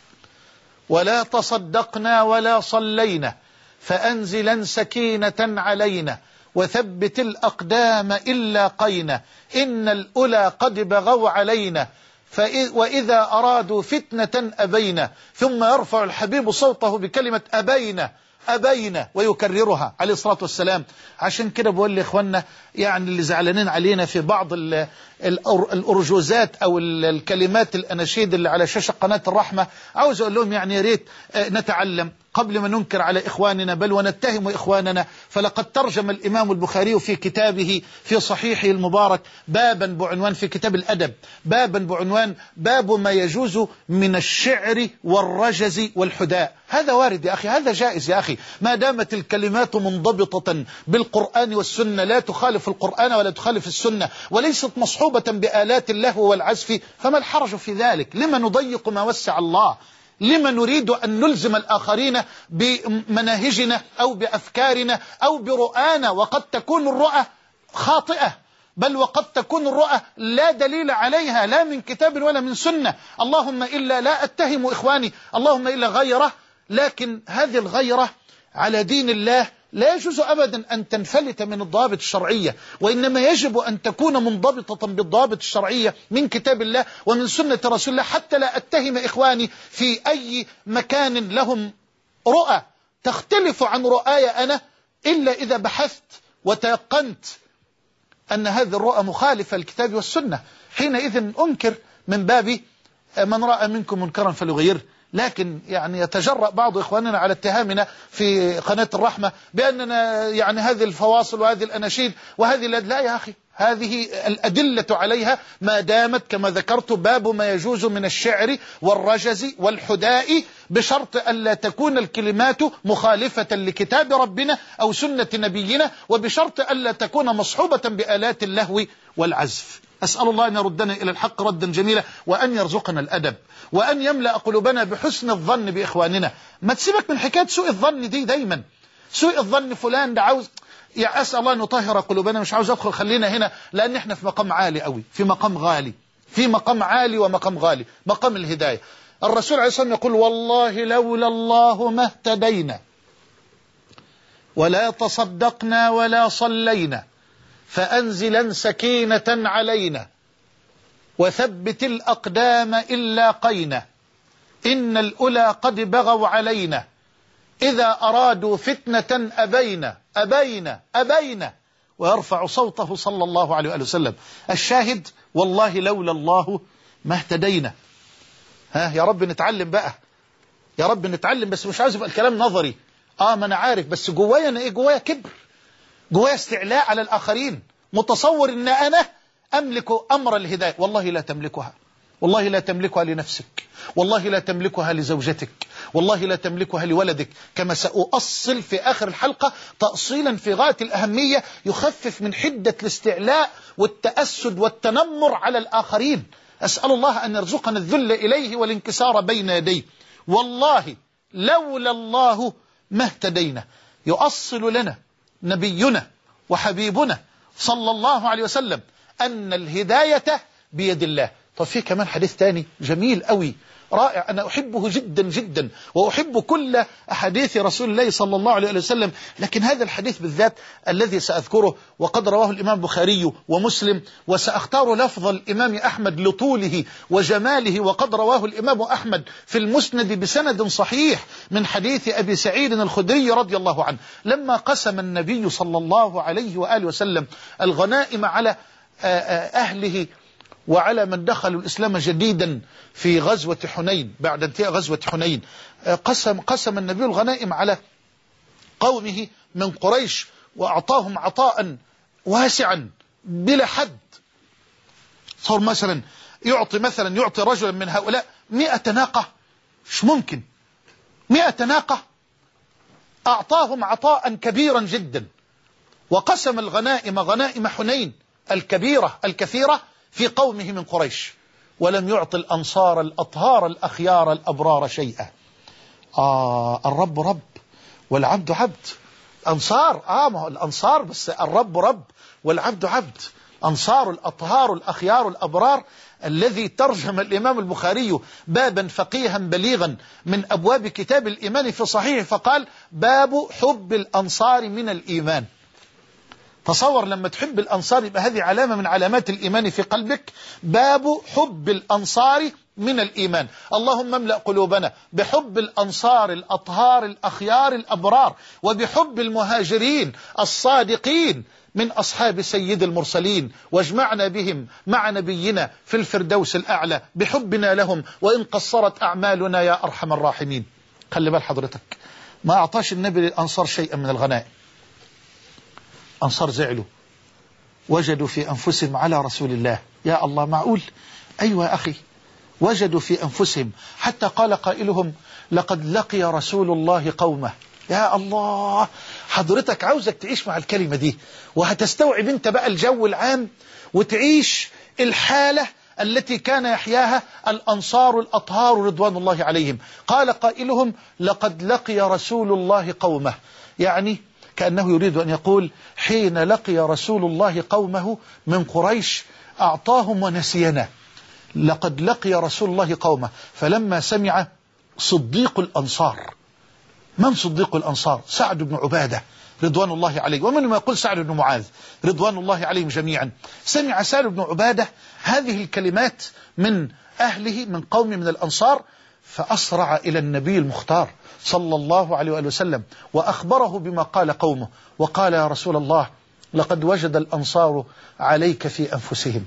ولا تصدقنا ولا صلينا، فأنزلا سكينة علينا وثبت الأقدام إلا قينا، إن الأولى قد بغوا علينا وإذا أرادوا فتنة أبينا. ثم يرفع الحبيب صوته بكلمة أبينا أبينا ويكررها عليه الصلاة والسلام. عشان كده بقول لإخواننا يعني اللي زعلانين علينا في بعض الأرجوزات أو الكلمات الأناشيد اللي على شاشة قناة الرحمة، عاوز أقول لهم يعني يا ريت نتعلم قبل ما ننكر على إخواننا بل ونتهم إخواننا. فلقد ترجم الإمام البخاري في كتابه في صحيحه المبارك بابا بعنوان في كتاب الأدب، بابا بعنوان باب ما يجوز من الشعر والرجز والحداء. هذا وارد يا أخي، هذا جائز يا أخي، ما دامت الكلمات منضبطة بالقرآن والسنة، لا تخالف القرآن ولا تخالف السنة، وليست مصحوبة بآلات اللهو والعزف، فما الحرج في ذلك؟ لما نضيق ما وسع الله؟ لما نريد أن نلزم الآخرين بمناهجنا أو بأفكارنا أو برؤانا، وقد تكون الرؤى خاطئة، بل وقد تكون الرؤى لا دليل عليها لا من كتاب ولا من سنة. اللهم إلا لا أتهم إخواني، اللهم إلا غيره، لكن هذه الغيرة على دين الله لا يجوز أبدا أن تنفلت من الضوابط الشرعية، وإنما يجب أن تكون منضبطة بالضوابط الشرعية من كتاب الله ومن سنة رسول الله، حتى لا أتهم إخواني في أي مكان لهم رؤى تختلف عن رؤاي أنا، إلا إذا بحثت وتيقنت أن هذه الرؤى مخالفة للكتاب والسنة، حينئذ أنكر من باب من رأى منكم منكرا فليغيره. لكن يعني يتجرأ بعض إخواننا على اتهامنا في قناة الرحمة بأننا يعني هذه الفواصل وهذه الأناشيد وهذه لا يا أخي، هذه الأدلة عليها ما دامت كما ذكرت باب ما يجوز من الشعر والرجز والحداء، بشرط ألا تكون الكلمات مخالفة لكتاب ربنا أو سنة نبينا، وبشرط ألا تكون مصحوبة بآلات اللهو والعزف. أسأل الله أن يردنا إلى الحق ردا جميلا، وأن يرزقنا الأدب، وأن يملأ قلوبنا بحسن الظن بإخواننا. ما تسيبك من حكاية سوء الظن دي دايما، سوء الظن فلان ده عاوز، يا أسأل الله أن يطهر قلوبنا. مش عاوز أدخل، خلينا هنا، لأن احنا في مقام عالي قوي، في مقام غالي، في مقام عالي ومقام غالي، مقام الهداية. الرسول عليه الصلاة والسلام يقول والله لولا الله ما اهتدينا ولا تصدقنا ولا صلينا، فأنزلا سكينة علينا وثبت الأقدام إلا قينا، إن الأولى قد بغوا علينا إذا أرادوا فتنة أبينا أبينا أبينا، ويرفع صوته صلى الله عليه وآله وسلم. الشاهد والله لولا الله ما اهتدينا. ها يا رب نتعلم بقى، يا رب نتعلم، بس مش عايز يبقى الكلام نظري. اه ما انا عارف، بس جوايا انا ايه؟ جوايا كبر، جوايا استعلاء على الآخرين، متصور ان انا املك امر الهداية. والله لا تملكها، والله لا تملكها لنفسك، والله لا تملكها لزوجتك، والله لا تملكها لولدك، كما سأؤصل في آخر الحلقة تأصيلا في غاية الأهمية يخفف من حدة الاستعلاء والتأسد والتنمر على الآخرين. أسأل الله أن يرزقنا الذل إليه والانكسار بين يديه. والله لولا الله ما اهتدينا. يؤصل لنا نبينا وحبيبنا صلى الله عليه وسلم أن الهداية بيد الله. طب في كمان حديث تاني جميل قوي رائع، أنا أحبه جدا جدا، وأحب كل أحاديث رسول الله صلى الله عليه وسلم، لكن هذا الحديث بالذات الذي سأذكره وقد رواه الإمام البخاري ومسلم، وسأختار لفظ الإمام أحمد لطوله وجماله، وقد رواه الإمام أحمد في المسند بسند صحيح من حديث أبي سعيد الخدري رضي الله عنه، لما قسم النبي صلى الله عليه وآله وسلم الغنائم على أهله وعلى من دخلوا الإسلام جديدا في غزوة حنين، بعد انتهاء غزوة حنين قسم, قسم النبي الغنائم على قومه من قريش، وأعطاهم عطاء واسعا بلا حد. صار مثلا يعطي مثلا يعطي رجلا من هؤلاء مئة ناقة، مش ممكن، مئة ناقة، أعطاهم عطاء كبيرا جدا. وقسم الغنائم غنائم حنين الكبيرة الكثيرة في قومه من قريش، ولم يعطي الأنصار الأطهار الأخيار الأبرار شيئا. آه الرب رب والعبد عبد. أنصار آه ما هو الأنصار، بس الرب رب والعبد عبد. أنصار الأطهار الأخيار الأبرار، الذي ترجم الإمام البخاري بابا فقيها بليغا من أبواب كتاب الإيمان في صحيح، فقال باب حب الأنصار من الإيمان. تصور لما تحب الأنصار يبقى هذه علامة من علامات الإيمان في قلبك. باب حب الأنصار من الإيمان. اللهم املأ قلوبنا بحب الأنصار الأطهار الأخيار الأبرار، وبحب المهاجرين الصادقين من أصحاب سيد المرسلين، واجمعنا بهم مع نبينا في الفردوس الأعلى بحبنا لهم، وإن قصرت أعمالنا يا أرحم الراحمين. خلي بال حضرتك، ما أعطاش النبي للأنصار شيئا من الغنائم. أنصار زعلوا، وجدوا في أنفسهم على رسول الله. يا الله، معقول؟ أيوة يا أخي، وجدوا في أنفسهم، حتى قال قائلهم لقد لقي رسول الله قومه. يا الله، حضرتك عاوزك تعيش مع الكلمة دي، وهتستوعب انت بقى الجو العام، وتعيش الحالة التي كان يحياها الأنصار الأطهار رضوان الله عليهم. قال قائلهم لقد لقي رسول الله قومه، يعني كأنه يريد أن يقول حين لقي رسول الله قومه من قريش أعطاهم ونسينا. لقد لقي رسول الله قومه. فلما سمع صديق الأنصار، من صديق الأنصار؟ سعد بن عبادة رضوان الله عليه، ومن ما يقول سعد بن معاذ رضوان الله عليهم جميعا. سمع سعد بن عبادة هذه الكلمات من أهله من قوم من الأنصار، فأسرع إلى النبي المختار صلى الله عليه وآله وسلم، وأخبره بما قال قومه، وقال يا رسول الله لقد وجد الأنصار عليك في أنفسهم،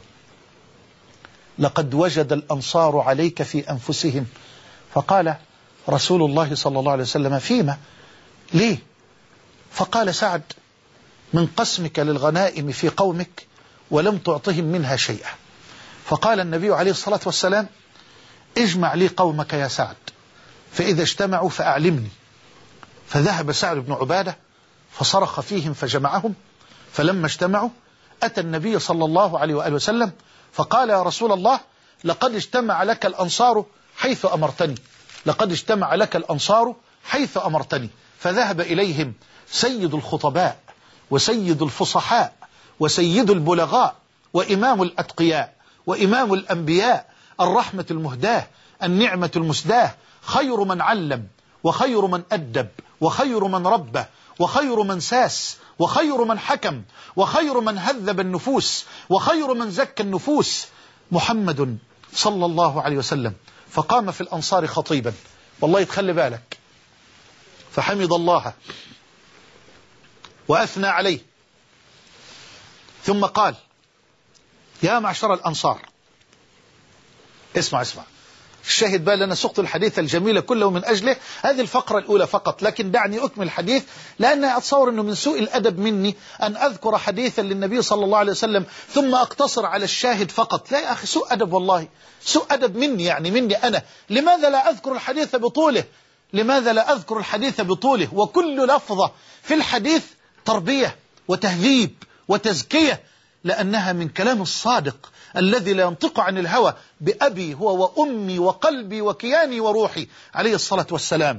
لقد وجد الأنصار عليك في أنفسهم. فقال رسول الله صلى الله عليه وسلم فيما؟ ليه؟ فقال سعد من قسمك للغنائم في قومك ولم تعطهم منها شيئا. فقال النبي عليه الصلاة والسلام اجمع لي قومك يا سعد، فإذا اجتمعوا فأعلمني. فذهب سعد بن عبادة فصرخ فيهم فجمعهم، فلما اجتمعوا أتى النبي صلى الله عليه وآله وسلم فقال يا رسول الله لقد اجتمع لك الأنصار حيث أمرتني، لقد اجتمع لك الأنصار حيث أمرتني. فذهب إليهم سيد الخطباء وسيد الفصحاء وسيد البلغاء وإمام الأتقياء وإمام الأنبياء، الرحمة المهداة، النعمة المسداة، خير من علم وخير من أدب وخير من ربى وخير من ساس وخير من حكم وخير من هذب النفوس وخير من زكى النفوس، محمد صلى الله عليه وسلم. فقام في الأنصار خطيبا، والله يتخلي بالك، فحمد الله وأثنى عليه، ثم قال يا معشر الأنصار. اسمع اسمع الشاهد بقى، لأنا سقط الحديث الجميل كله من أجله هذه الفقرة الأولى فقط، لكن دعني أكمل الحديث، لأن أتصور أنه من سوء الأدب مني أن أذكر حديثا للنبي صلى الله عليه وسلم ثم أقتصر على الشاهد فقط. لا يا أخي، سوء أدب والله، سوء أدب مني، يعني مني أنا. لماذا لا أذكر الحديث بطوله؟ لماذا لا أذكر الحديث بطوله؟ وكل لفظة في الحديث تربية وتهذيب وتزكية، لأنها من كلام الصادق الذي لا ينطق عن الهوى، بأبي هو وأمي وقلبي وكياني وروحي عليه الصلاة والسلام.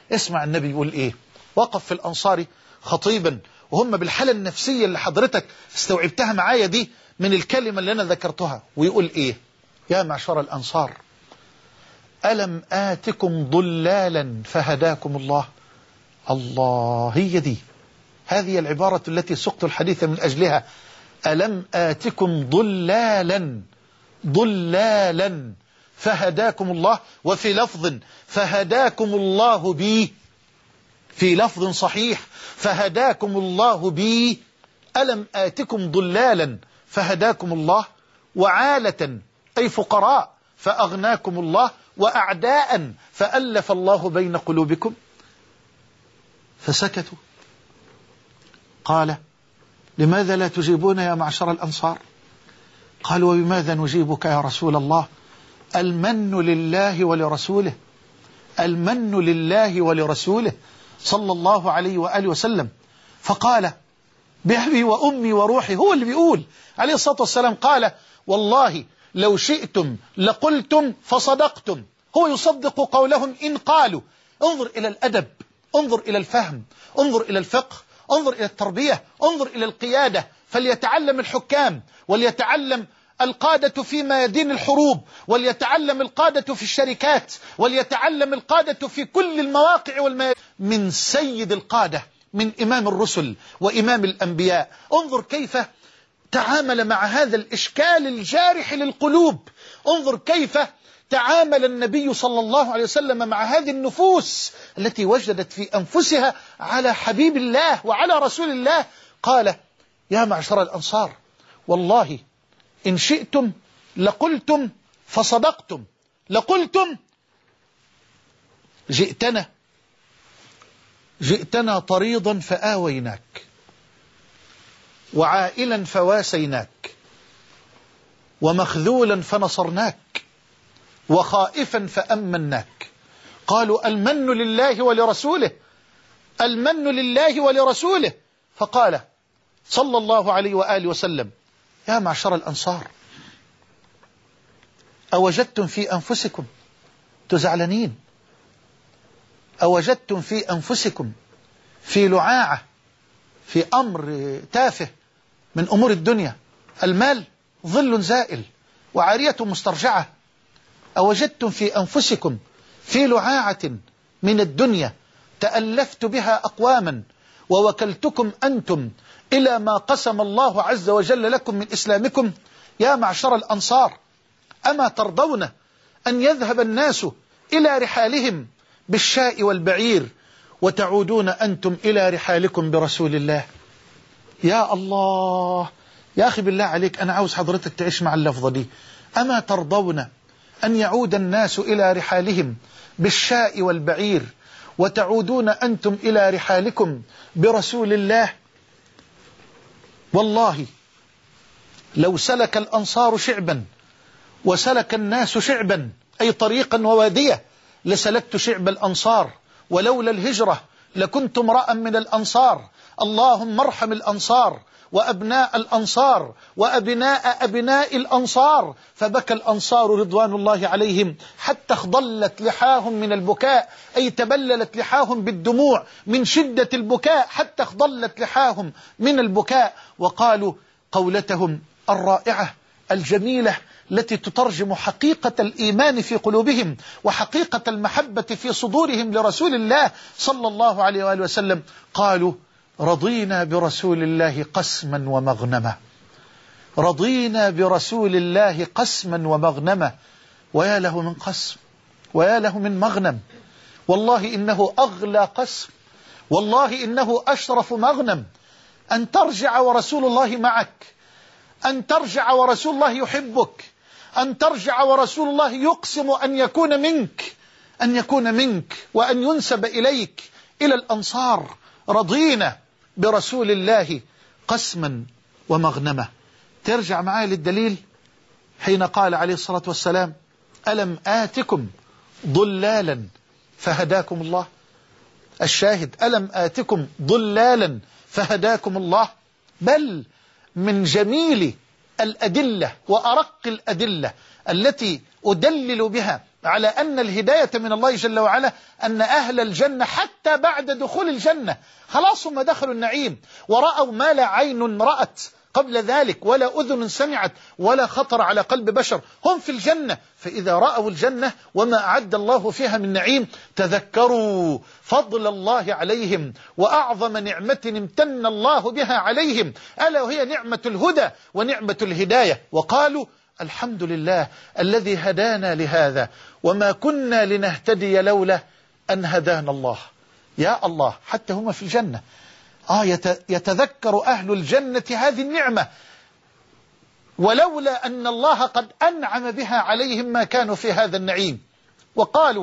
اسمع النبي يقول إيه. وقف في الأنصار خطيبا وهم بالحالة النفسية اللي حضرتك استوعبتها معايا دي من الكلمة اللي أنا ذكرتها، ويقول إيه؟ يا معشر الأنصار ألم آتكم ضلالا فهداكم الله. الله، هي دي، هذه العبارة التي سقت الحديث من أجلها. ألم آتكم ضلالا ضلالا فهداكم الله، وفي لفظ فهداكم الله بي، في لفظ صحيح فهداكم الله بي. ألم آتكم ضلالا فهداكم الله، وعالة أي فقراء فأغناكم الله، وأعداء فألف الله بين قلوبكم. فسكتوا. قال لماذا لا تجيبون يا معشر الأنصار؟ قالوا وبماذا نجيبك يا رسول الله؟ المن لله ولرسوله، المن لله ولرسوله صلى الله عليه وآله وسلم. فقال بأبي وأمي وروحي، هو اللي بيقول عليه الصلاة والسلام، قال والله لو شئتم لقلتم فصدقتم. هو يصدق قولهم إن قالوا. انظر إلى الأدب، انظر إلى الفهم، انظر إلى الفقه، انظر إلى التربية، انظر إلى القيادة. فليتعلم الحكام، وليتعلم القادة في ميادين الحروب، وليتعلم القادة في الشركات، وليتعلم القادة في كل المواقع والميادين من سيد القادة، من إمام الرسل وإمام الأنبياء. انظر كيف تعامل مع هذا الإشكال الجارح للقلوب. انظر كيف تعامل النبي صلى الله عليه وسلم مع هذه النفوس التي وجدت في أنفسها على حبيب الله وعلى رسول الله. قال يا معشر الأنصار والله إن شئتم لقلتم فصدقتم، لقلتم جئتنا جئتنا طريضا فآويناك، وعائلا فواسيناك، ومخذولا فنصرناك، وخائفا فأمناك. قالوا المن لله ولرسوله، المن لله ولرسوله. فقال صلى الله عليه وآله وسلم يا معشر الأنصار أوجدتم في أنفسكم تزعلنين، أوجدتم في أنفسكم في لعاعة، في أمر تافه من أمور الدنيا، المال ظل زائل وعارية مسترجعة، أوجدتم في أنفسكم في لعاعة من الدنيا تألفت بها أقواما ووكلتكم أنتم إلى ما قسم الله عز وجل لكم من إسلامكم. يا معشر الأنصار أما ترضون أن يذهب الناس إلى رحالهم بالشاء والبعير وتعودون أنتم إلى رحالكم برسول الله؟ يا الله يا أخي بالله عليك، أنا عاوز حضرتك تعيش مع اللفظة دي. أما ترضون أن يعود الناس إلى رحالهم بالشاء والبعير وتعودون أنتم إلى رحالكم برسول الله؟ والله لو سلك الأنصار شعبا وسلك الناس شعبا أي طريقا ووادية لسلكت شعب الأنصار، ولولا الهجرة لكنت امرأ من الأنصار. اللهم ارحم الأنصار وأبناء الأنصار وأبناء أبناء الأنصار. فبكى الأنصار رضوان الله عليهم حتى اخضلت لحاهم من البكاء، أي تبللت لحاهم بالدموع من شدة البكاء حتى اخضلت لحاهم من البكاء. وقالوا قولتهم الرائعة الجميلة التي تترجم حقيقة الإيمان في قلوبهم وحقيقة المحبة في صدورهم لرسول الله صلى الله عليه وآله وسلم. قالوا رضينا برسول الله قسما ومغنمة، رضينا برسول الله قسما ومغنمة. ويا له من قسم ويا له من مغنم، والله إنه أغلى قسم، والله إنه أشرف مغنم. أن ترجع ورسول الله معك، أن ترجع ورسول الله يحبك، أن ترجع ورسول الله يقسم أن يكون منك، أن يكون منك وأن ينسب إليك إلى الأنصار. رضينا برسول الله قسما ومغنمة. ترجع معايا للدليل حين قال عليه الصلاة والسلام ألم آتكم ضلالا فهداكم الله. الشاهد ألم آتكم ضلالا فهداكم الله. بل من جميل الأدلة وأرق الأدلة التي أدلل بها على أن الهداية من الله جل وعلا أن أهل الجنة حتى بعد دخول الجنة خلاص هم دخلوا النعيم ورأوا ما لا عين رأت قبل ذلك ولا أذن سمعت ولا خطر على قلب بشر، هم في الجنة. فإذا رأوا الجنة وما أعد الله فيها من نعيم تذكروا فضل الله عليهم وأعظم نعمة امتن الله بها عليهم، ألا وهي نعمة الهدى ونعمة الهداية، وقالوا الحمد لله الذي هدانا لهذا وما كنا لنهتدي لولا أن هدانا الله. يا الله، حتى هم في الجنة آه يتذكر أهل الجنة هذه النعمة، ولولا أن الله قد أنعم بها عليهم ما كانوا في هذا النعيم. وقالوا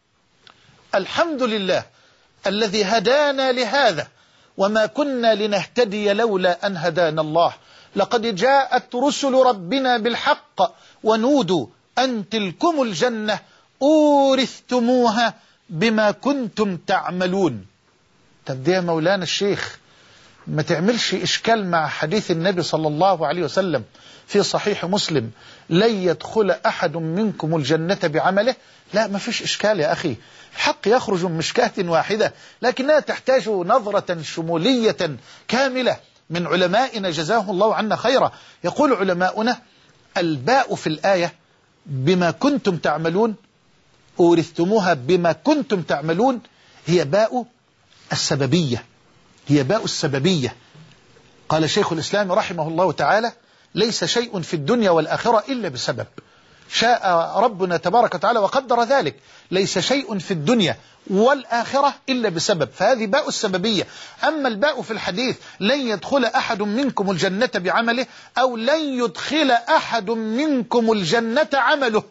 الحمد لله الذي هدانا لهذا وما كنا لنهتدي لولا أن هدانا الله، لقد جاءت رسل ربنا بالحق ونودوا أن تلكم الجنة أورثتموها بما كنتم تعملون. طب يا مولانا الشيخ ما تعملش إشكال مع حديث النبي صلى الله عليه وسلم في صحيح مسلم لن يدخل أحد منكم الجنة بعمله؟ لا، ما فيش إشكال يا أخي، الحق يخرج من مشكاة واحدة، لكنها تحتاج نظرة شمولية كاملة من علمائنا جزاهم الله عنا خيرا. يقول علماؤنا الباء في الآية بما كنتم تعملون أورثتموها بما كنتم تعملون هي باء السببية، هي باء السببية. قال شيخ الإسلام رحمه الله تعالى ليس شيء في الدنيا والآخرة إلا بسبب، شاء ربنا تبارك وتعالى وقدر ذلك، ليس شيء في الدنيا والآخرة إلا بسبب، فهذه باء السببية. أما الباء في الحديث لن يدخل أحد منكم الجنة بعمله أو لن يدخل أحد منكم الجنة عمله،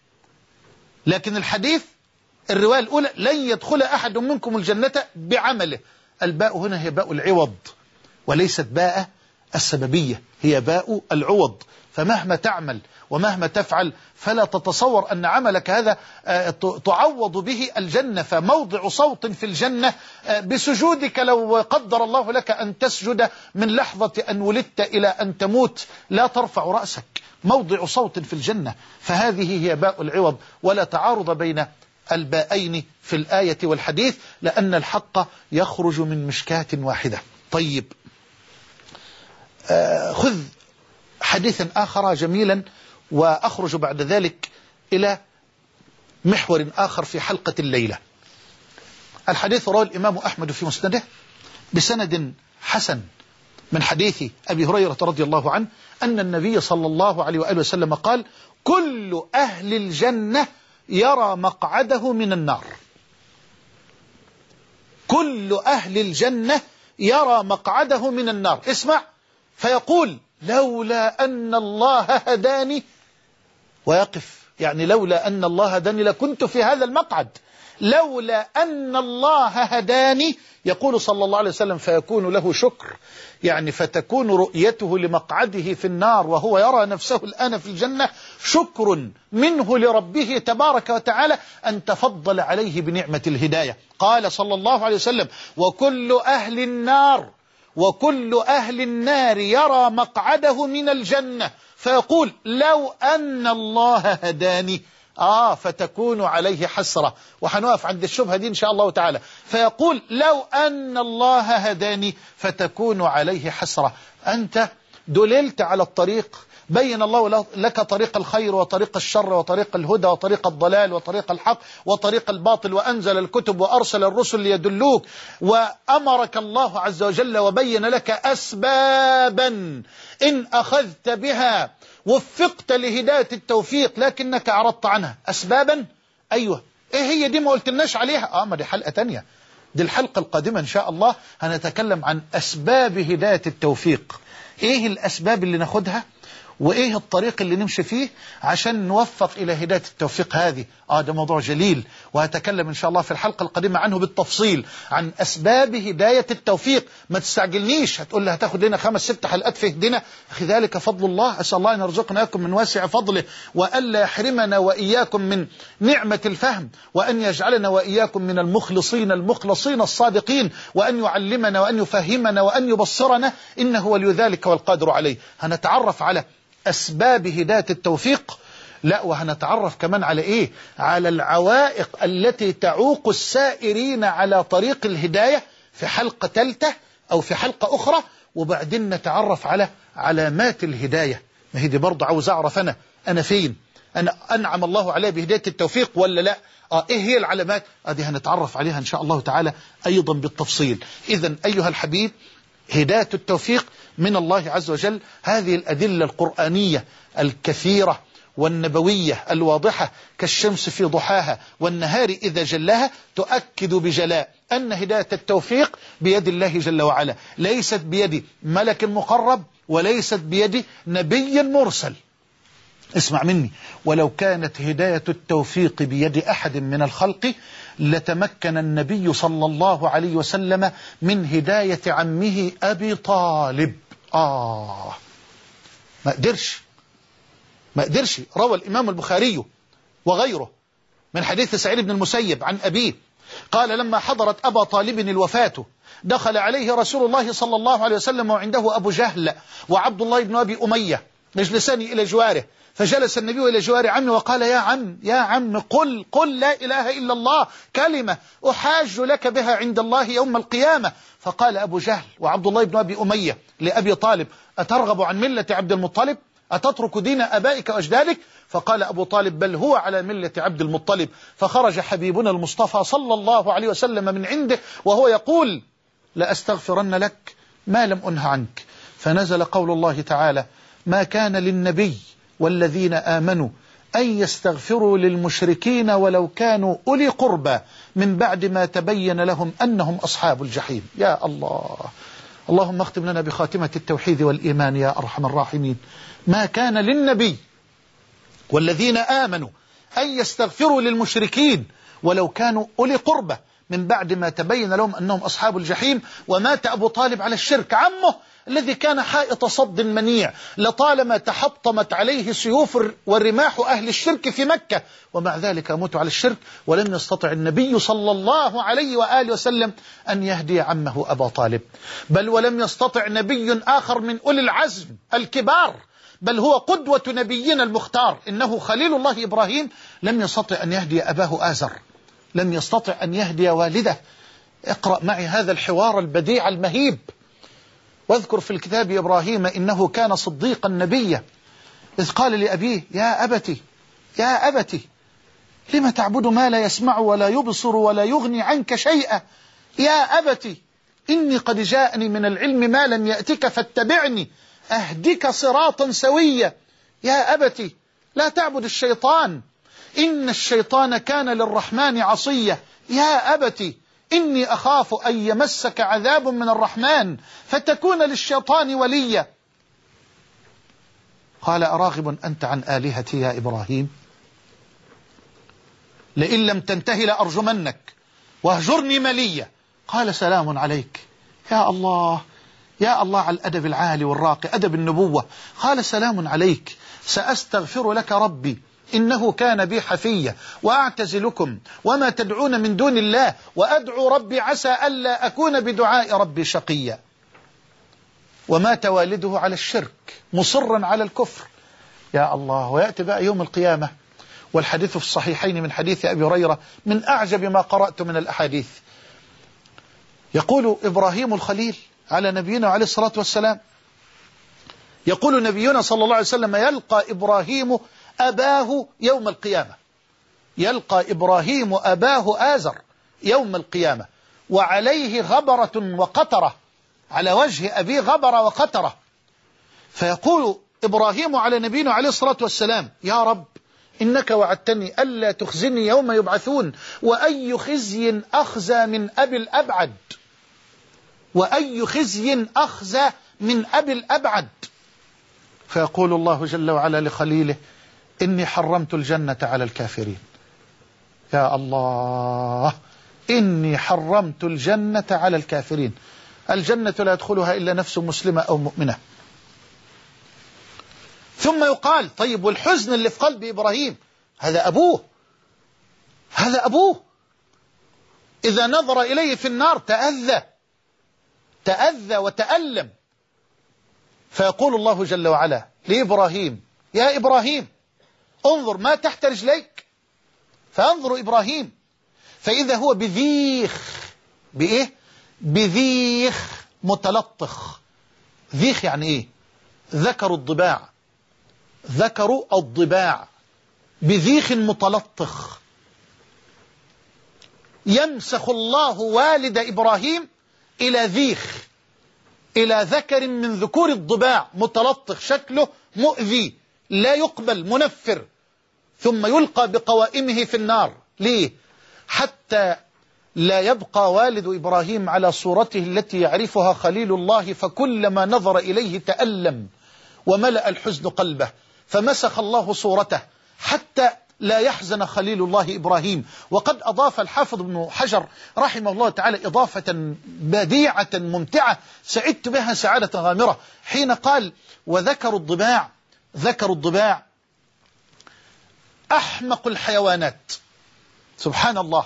لكن الحديث الرواية الأولى لن يدخل أحد منكم الجنة بعمله. الباء هنا هي باء العوض وليست باء السببية، هي باء العوض. فمهما تعمل ومهما تفعل فلا تتصور أن عملك هذا تعوض به الجنة، فموضع صوت في الجنة بسجودك لو قدر الله لك أن تسجد من لحظة أن ولدت إلى أن تموت لا ترفع رأسك، موضع صوت في الجنة. فهذه هي باء العوض، ولا تعارض بين الباءين في الآية والحديث، لأن الحق يخرج من مشكاة واحدة. طيب، آه خذ حديثا آخر جميلا وأخرج بعد ذلك إلى محور آخر في حلقة الليلة. الحديث رواه الإمام أحمد في مسنده بسند حسن من حديث أبي هريرة رضي الله عنه أن النبي صلى الله عليه وآله وسلم قال كل أهل الجنة يرى مقعده من النار. كل أهل الجنة يرى مقعده من النار. اسمع، فيقول لولا أن الله هداني، ويقف يعني لولا أن الله هداني لكنت في هذا المقعد، لولا أن الله هداني. يقول صلى الله عليه وسلم فيكون له شكر، يعني فتكون رؤيته لمقعده في النار وهو يرى نفسه الآن في الجنة شكر منه لربه تبارك وتعالى أن تفضل عليه بنعمة الهداية. قال صلى الله عليه وسلم وكل أهل النار وكل أهل النار يرى مقعده من الجنة فيقول لو أن الله هداني، آه فتكون عليه حسرة. وحنوقف عند الشبهة دي إن شاء الله تعالى. فيقول لو أن الله هداني فتكون عليه حسرة. أنت دللت على الطريق، بين الله لك طريق الخير وطريق الشر وطريق الهدى وطريق الضلال وطريق الحق وطريق الباطل، وأنزل الكتب وأرسل الرسل ليدلوك، وأمرك الله عز وجل وبين لك أسبابا إن أخذت بها وفقت لهداية التوفيق، لكنك أعرضت عنها. أسبابا، أيوة، إيه هي دي؟ ما قلتلناش عليها. آه ما دي حلقة تانية، دي الحلقة القادمة إن شاء الله هنتكلم عن أسباب هداية التوفيق. إيه الأسباب اللي ناخدها وإيه الطريق اللي نمشي فيه عشان نوفق إلى هداية التوفيق هذه؟ آه ده موضوع جليل، وهتكلم إن شاء الله في الحلقة القادمة عنه بالتفصيل عن أسباب هداية التوفيق. ما تستعجلنيش، هتقول لي هتاخد لنا خمس ست حلقات في هدنا، أخي ذلك فضل الله، أسأل الله أن يرزقنا إياكم من واسع فضله، وألا يحرمنا وإياكم من نعمة الفهم، وأن يجعلنا وإياكم من المخلصين المخلصين الصادقين، وأن يعلمنا وأن يفهمنا وأن يبصرنا، إنه ولي ذلك والقادر عليه. هنتعرف على أسباب هداية التوفيق لا، وهنتعرف كمان على إيه؟ على العوائق التي تعوق السائرين على طريق الهداية في حلقة ثالثة أو في حلقة أخرى. وبعدين نتعرف على علامات الهداية. ما هي دي برضه عاوز أعرف أنا أنا فين؟ أنا أنعم الله علي بهداية التوفيق ولا لا؟ آه إيه هي العلامات؟ آه دي هنتعرف عليها إن شاء الله تعالى أيضا بالتفصيل. إذن أيها الحبيب، هداية التوفيق من الله عز وجل. هذه الأدلة القرآنية الكثيرة والنبوية الواضحة كالشمس في ضحاها والنهار إذا جلاها تؤكد بجلاء أن هداية التوفيق بيد الله جل وعلا، ليست بيد ملك مقرب وليست بيد نبي مرسل. اسمع مني، ولو كانت هداية التوفيق بيد أحد من الخلق لتمكن النبي صلى الله عليه وسلم من هداية عمه أبي طالب. آه ما قدرش ما قدرش. روى الإمام البخاري وغيره من حديث سعيد بن المسيب عن أبيه قال: لما حضرت أبا طالب الوفاة دخل عليه رسول الله صلى الله عليه وسلم وعنده أبو جهل وعبد الله بن أبي أمية يجلسان إلى جواره، فجلس النبي إلى جوار عمه وقال: يا عم يا عم قل قل لا إله إلا الله، كلمة أحاج لك بها عند الله يوم القيامة. فقال أبو جهل وعبد الله بن أبي أمية لأبي طالب: أترغب عن ملة عبد المطلب؟ أتترك دين أبائك وأجدادك؟ فقال أبو طالب: بل هو على ملة عبد المطلب. فخرج حبيبنا المصطفى صلى الله عليه وسلم من عنده وهو يقول: لأستغفرن لك ما لم أنه عنك. فنزل قول الله تعالى: ما كان للنبي والذين آمنوا أن يستغفروا للمشركين ولو كانوا أولي قربى من بعد ما تبين لهم أنهم أصحاب الجحيم. يا الله، اللهم اختم لنا بخاتمة التوحيد والإيمان يا أرحم الراحمين. ما كان للنبي والذين آمنوا أن يستغفروا للمشركين ولو كانوا أولي قربى من بعد ما تبين لهم أنهم أصحاب الجحيم. ومات أبو طالب على الشرك، عمه الذي كان حائط صد منيع لطالما تحطمت عليه سيوف ورماح أهل الشرك في مكة، ومع ذلك موت على الشرك. ولم يستطع النبي صلى الله عليه وآله وسلم أن يهدي عمه أبا طالب، بل ولم يستطع نبي آخر من أولي العزم الكبار، بل هو قدوة نبينا المختار إنه خليل الله إبراهيم، لم يستطع أن يهدي أباه آزر، لم يستطع أن يهدي والده. اقرأ معي هذا الحوار البديع المهيب. واذكر في الكتاب إبراهيم إنه كان صديقا نبيا، إذ قال لأبيه: يا أبتي يا أبتي لم تعبد ما لا يسمع ولا يبصر ولا يغني عنك شيئا، يا أبتي إني قد جاءني من العلم ما لم يأتك فاتبعني أهدك صراطا سويا، يا أبتي لا تعبد الشيطان إن الشيطان كان للرحمن عصيا، يا أبتي إني أخاف أن يمسك عذاب من الرحمن فتكون للشيطان وليا. قال: أراغب أنت عن آلهتي يا إبراهيم؟ لئن لم تنتهي لأرجمنك واهجرني مليا. قال: سلام عليك. يا الله يا الله على الأدب العالي والراقي، أدب النبوة. قال: سلام عليك، سأستغفر لك ربي إنه كان بي حفيا، وأعتزلكم وما تدعون من دون الله وأدعو ربي عسى ألا أكون بدعاء ربي شقيا. ومات والده على الشرك مصرا على الكفر. يا الله. ويأتي بقى يوم القيامة، والحديث في الصحيحين من حديث أبي هريرة من أعجب ما قرأت من الأحاديث. يقول إبراهيم الخليل على نبينا عليه الصلاة والسلام، يقول نبينا صلى الله عليه وسلم: يلقى إبراهيم أباه يوم القيامة، يلقى إبراهيم أباه آزر يوم القيامة وعليه غبرة وقطرة، على وجه أبيه غبرة وقطرة. فيقول إبراهيم على نبينا عليه الصلاة والسلام: يا رب إنك وعدتني ألا تخزني يوم يبعثون، وأي خزي أخزى من أبي الأبعد، وأي خزي أخزى من أبي الأبعد. فيقول الله جل وعلا لخليله: إني حرمت الجنة على الكافرين. يا الله، إني حرمت الجنة على الكافرين. الجنة لا يدخلها إلا نفس مسلمة أو مؤمنة. ثم يقال: طيب والحزن اللي في قلب إبراهيم؟ هذا أبوه، هذا أبوه إذا نظر إليه في النار تأذى تأذى وتألم. فيقول الله جل وعلا لإبراهيم: يا إبراهيم انظر ما تحت رجليك، فانظر إبراهيم فإذا هو بذيخ. بإيه؟ بذيخ متلطخ. ذيخ يعني إيه؟ ذكر الضباع، ذكر الضباع، بذيخ متلطخ. يمسخ الله والد إبراهيم إلى ذيخ، إلى ذكر من ذكور الضباع متلطخ، شكله مؤذي لا يقبل، منفر، ثم يلقى بقوائمه في النار. ليه؟ حتى لا يبقى والد إبراهيم على صورته التي يعرفها خليل الله، فكلما نظر إليه تألم وملأ الحزن قلبه، فمسخ الله صورته حتى لا يحزن خليل الله إبراهيم. وقد أضاف الحافظ ابن حجر رحمه الله تعالى إضافة بديعة ممتعة سعدت بها سعادة غامرة، حين قال: وذكر الضباع، ذكر الضباع أحمق الحيوانات. سبحان الله،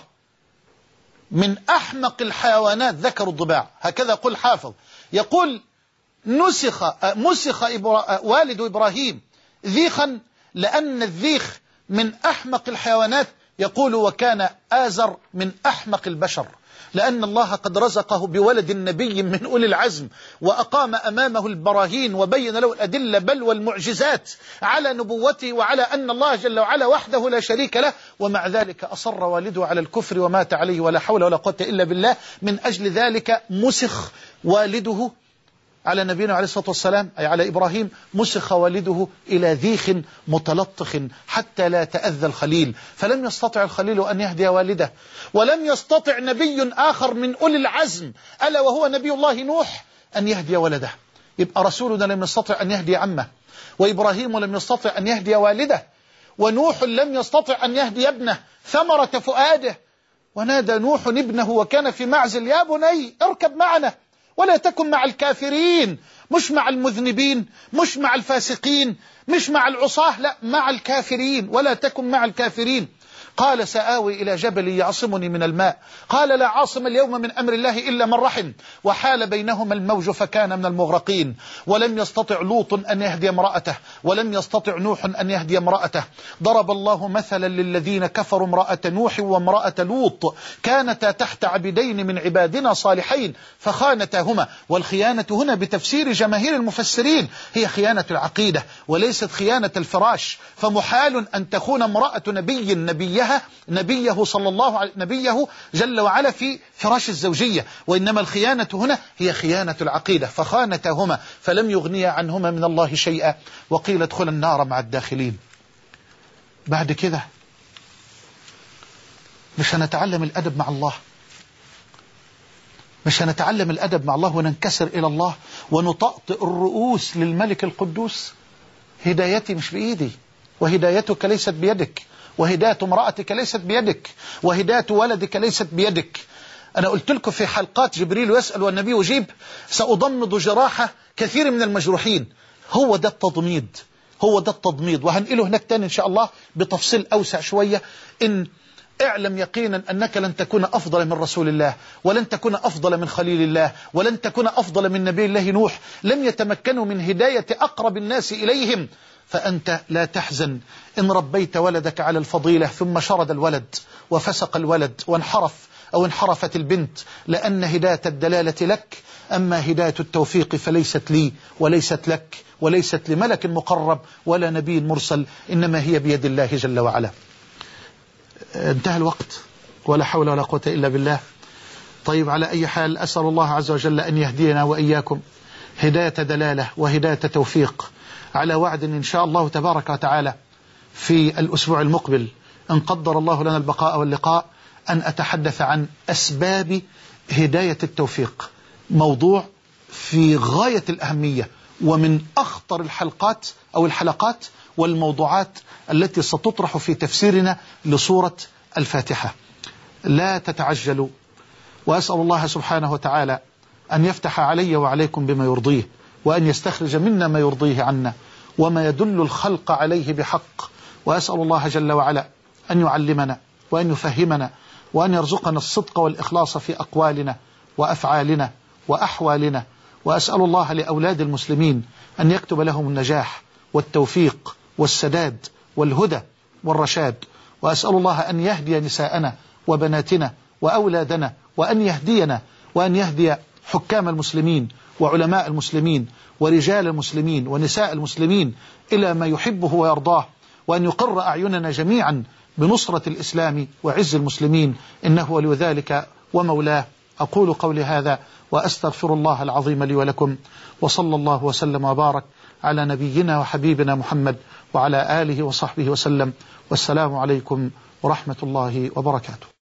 من أحمق الحيوانات ذكر الضباع، هكذا يقول حافظ. يقول: نسخ مسخ إبرا... والد إبراهيم ذيخا لأن الذيخ من أحمق الحيوانات. يقول: وكان آزر من أحمق البشر، لأن الله قد رزقه بولد نبي من أولي العزم، وأقام أمامه البراهين وبين له الأدلة بل والمعجزات على نبوته وعلى أن الله جل وعلا وحده لا شريك له، ومع ذلك أصر والده على الكفر ومات عليه، ولا حول ولا قوة إلا بالله. من أجل ذلك مسخ والده على نبينا عليه الصلاة والسلام، أي على إبراهيم، مسخ والده إلى ذيخ متلطخ حتى لا تأذى الخليل، فلم يستطع الخليل أن يهدي والده، ولم يستطع نبي آخر من أولي العزم ألا وهو نبي الله نوح أن يهدي ولده. يبقى رسولنا لم يستطع أن يهدي عمه، وإبراهيم لم يستطع أن يهدي والده، ونوح لم يستطع أن يهدي ابنه ثمرة فؤاده. ونادى نوح ابنه وكان في معزل: يا بني اركب معنا ولا تكن مع الكافرين، مش مع المذنبين، مش مع الفاسقين، مش مع العصاة، لا، مع الكافرين، ولا تكن مع الكافرين. قال: سآوي إلى جبل يعصمني من الماء. قال: لا عاصم اليوم من أمر الله إلا من رحم، وحال بينهما الموج فكان من المغرقين. ولم يستطع لوط أن يهدي امرأته، ولم يستطع نوح أن يهدي امرأته. ضرب الله مثلا للذين كفروا امرأة نوح وامرأة لوط كانتا تحت عبدين من عبادنا صالحين فخانتاهما. والخيانة هنا بتفسير جماهير المفسرين هي خيانة العقيدة وليست خيانة الفراش، فمحال أن تخون امرأة نبي نبيها نبيه صلى الله عليه نبيه جل وعلا في فراش الزوجية، وإنما الخيانة هنا هي خيانة العقيدة، فخانتهما فلم يغنيا عنهما من الله شيئا وقيل ادخل النار مع الداخلين. بعد كده مش هنتعلم الأدب مع الله، مش هنتعلم الأدب مع الله وننكسر إلى الله ونطأطئ الرؤوس للملك القدوس. هدايتي مش بإيدي، وهدايتك ليست بيدك، وهداية امرأتك ليست بيدك، وهداية ولدك ليست بيدك. أنا قلت لكم في حلقات جبريل يسأل والنبي يجيب سأضمد جراحة كثير من المجروحين. هو ده التضميد، هو ده التضميد، وهنقله هناك تاني إن شاء الله بتفصيل أوسع شوية. إن اعلم يقينا أنك لن تكون أفضل من رسول الله، ولن تكون أفضل من خليل الله، ولن تكون أفضل من نبي الله نوح. لم يتمكنوا من هداية أقرب الناس إليهم. فأنت لا تحزن إن ربيت ولدك على الفضيلة ثم شرد الولد وفسق الولد وانحرف أو انحرفت البنت، لأن هداية الدلالة لك، أما هداية التوفيق فليست لي وليست لك وليست لملك مقرب ولا نبي مرسل، إنما هي بيد الله جل وعلا. انتهى الوقت ولا حول ولا قوة إلا بالله. طيب، على أي حال أسأل الله عز وجل أن يهدينا وإياكم هداية دلالة وهداية توفيق، على وعد إن شاء الله تبارك وتعالى في الأسبوع المقبل إن قدر الله لنا البقاء واللقاء أن أتحدث عن أسباب هداية التوفيق، موضوع في غاية الأهمية ومن أخطر الحلقات أو الحلقات والموضوعات التي ستطرح في تفسيرنا لسورة الفاتحة. لا تتعجلوا، وأسأل الله سبحانه وتعالى أن يفتح علي وعليكم بما يرضيه، وأن يستخرج منا ما يرضيه عنا وما يدل الخلق عليه بحق. وأسأل الله جل وعلا أن يعلمنا وأن يفهمنا وأن يرزقنا الصدق والإخلاص في أقوالنا وأفعالنا وأحوالنا. وأسأل الله لأولاد المسلمين أن يكتب لهم النجاح والتوفيق والسداد والهدى والرشاد. وأسأل الله أن يهدي نساءنا وبناتنا وأولادنا، وأن يهدينا وأن يهدي حكام المسلمين وعلماء المسلمين ورجال المسلمين ونساء المسلمين إلى ما يحبه ويرضاه، وأن يقر أعيننا جميعا بنصرة الإسلام وعز المسلمين، إنه ولي ذلك ومولاه. أقول قولي هذا وأستغفر الله العظيم لي ولكم، وصلى الله وسلم وبارك على نبينا وحبيبنا محمد وعلى آله وصحبه وسلم، والسلام عليكم ورحمة الله وبركاته.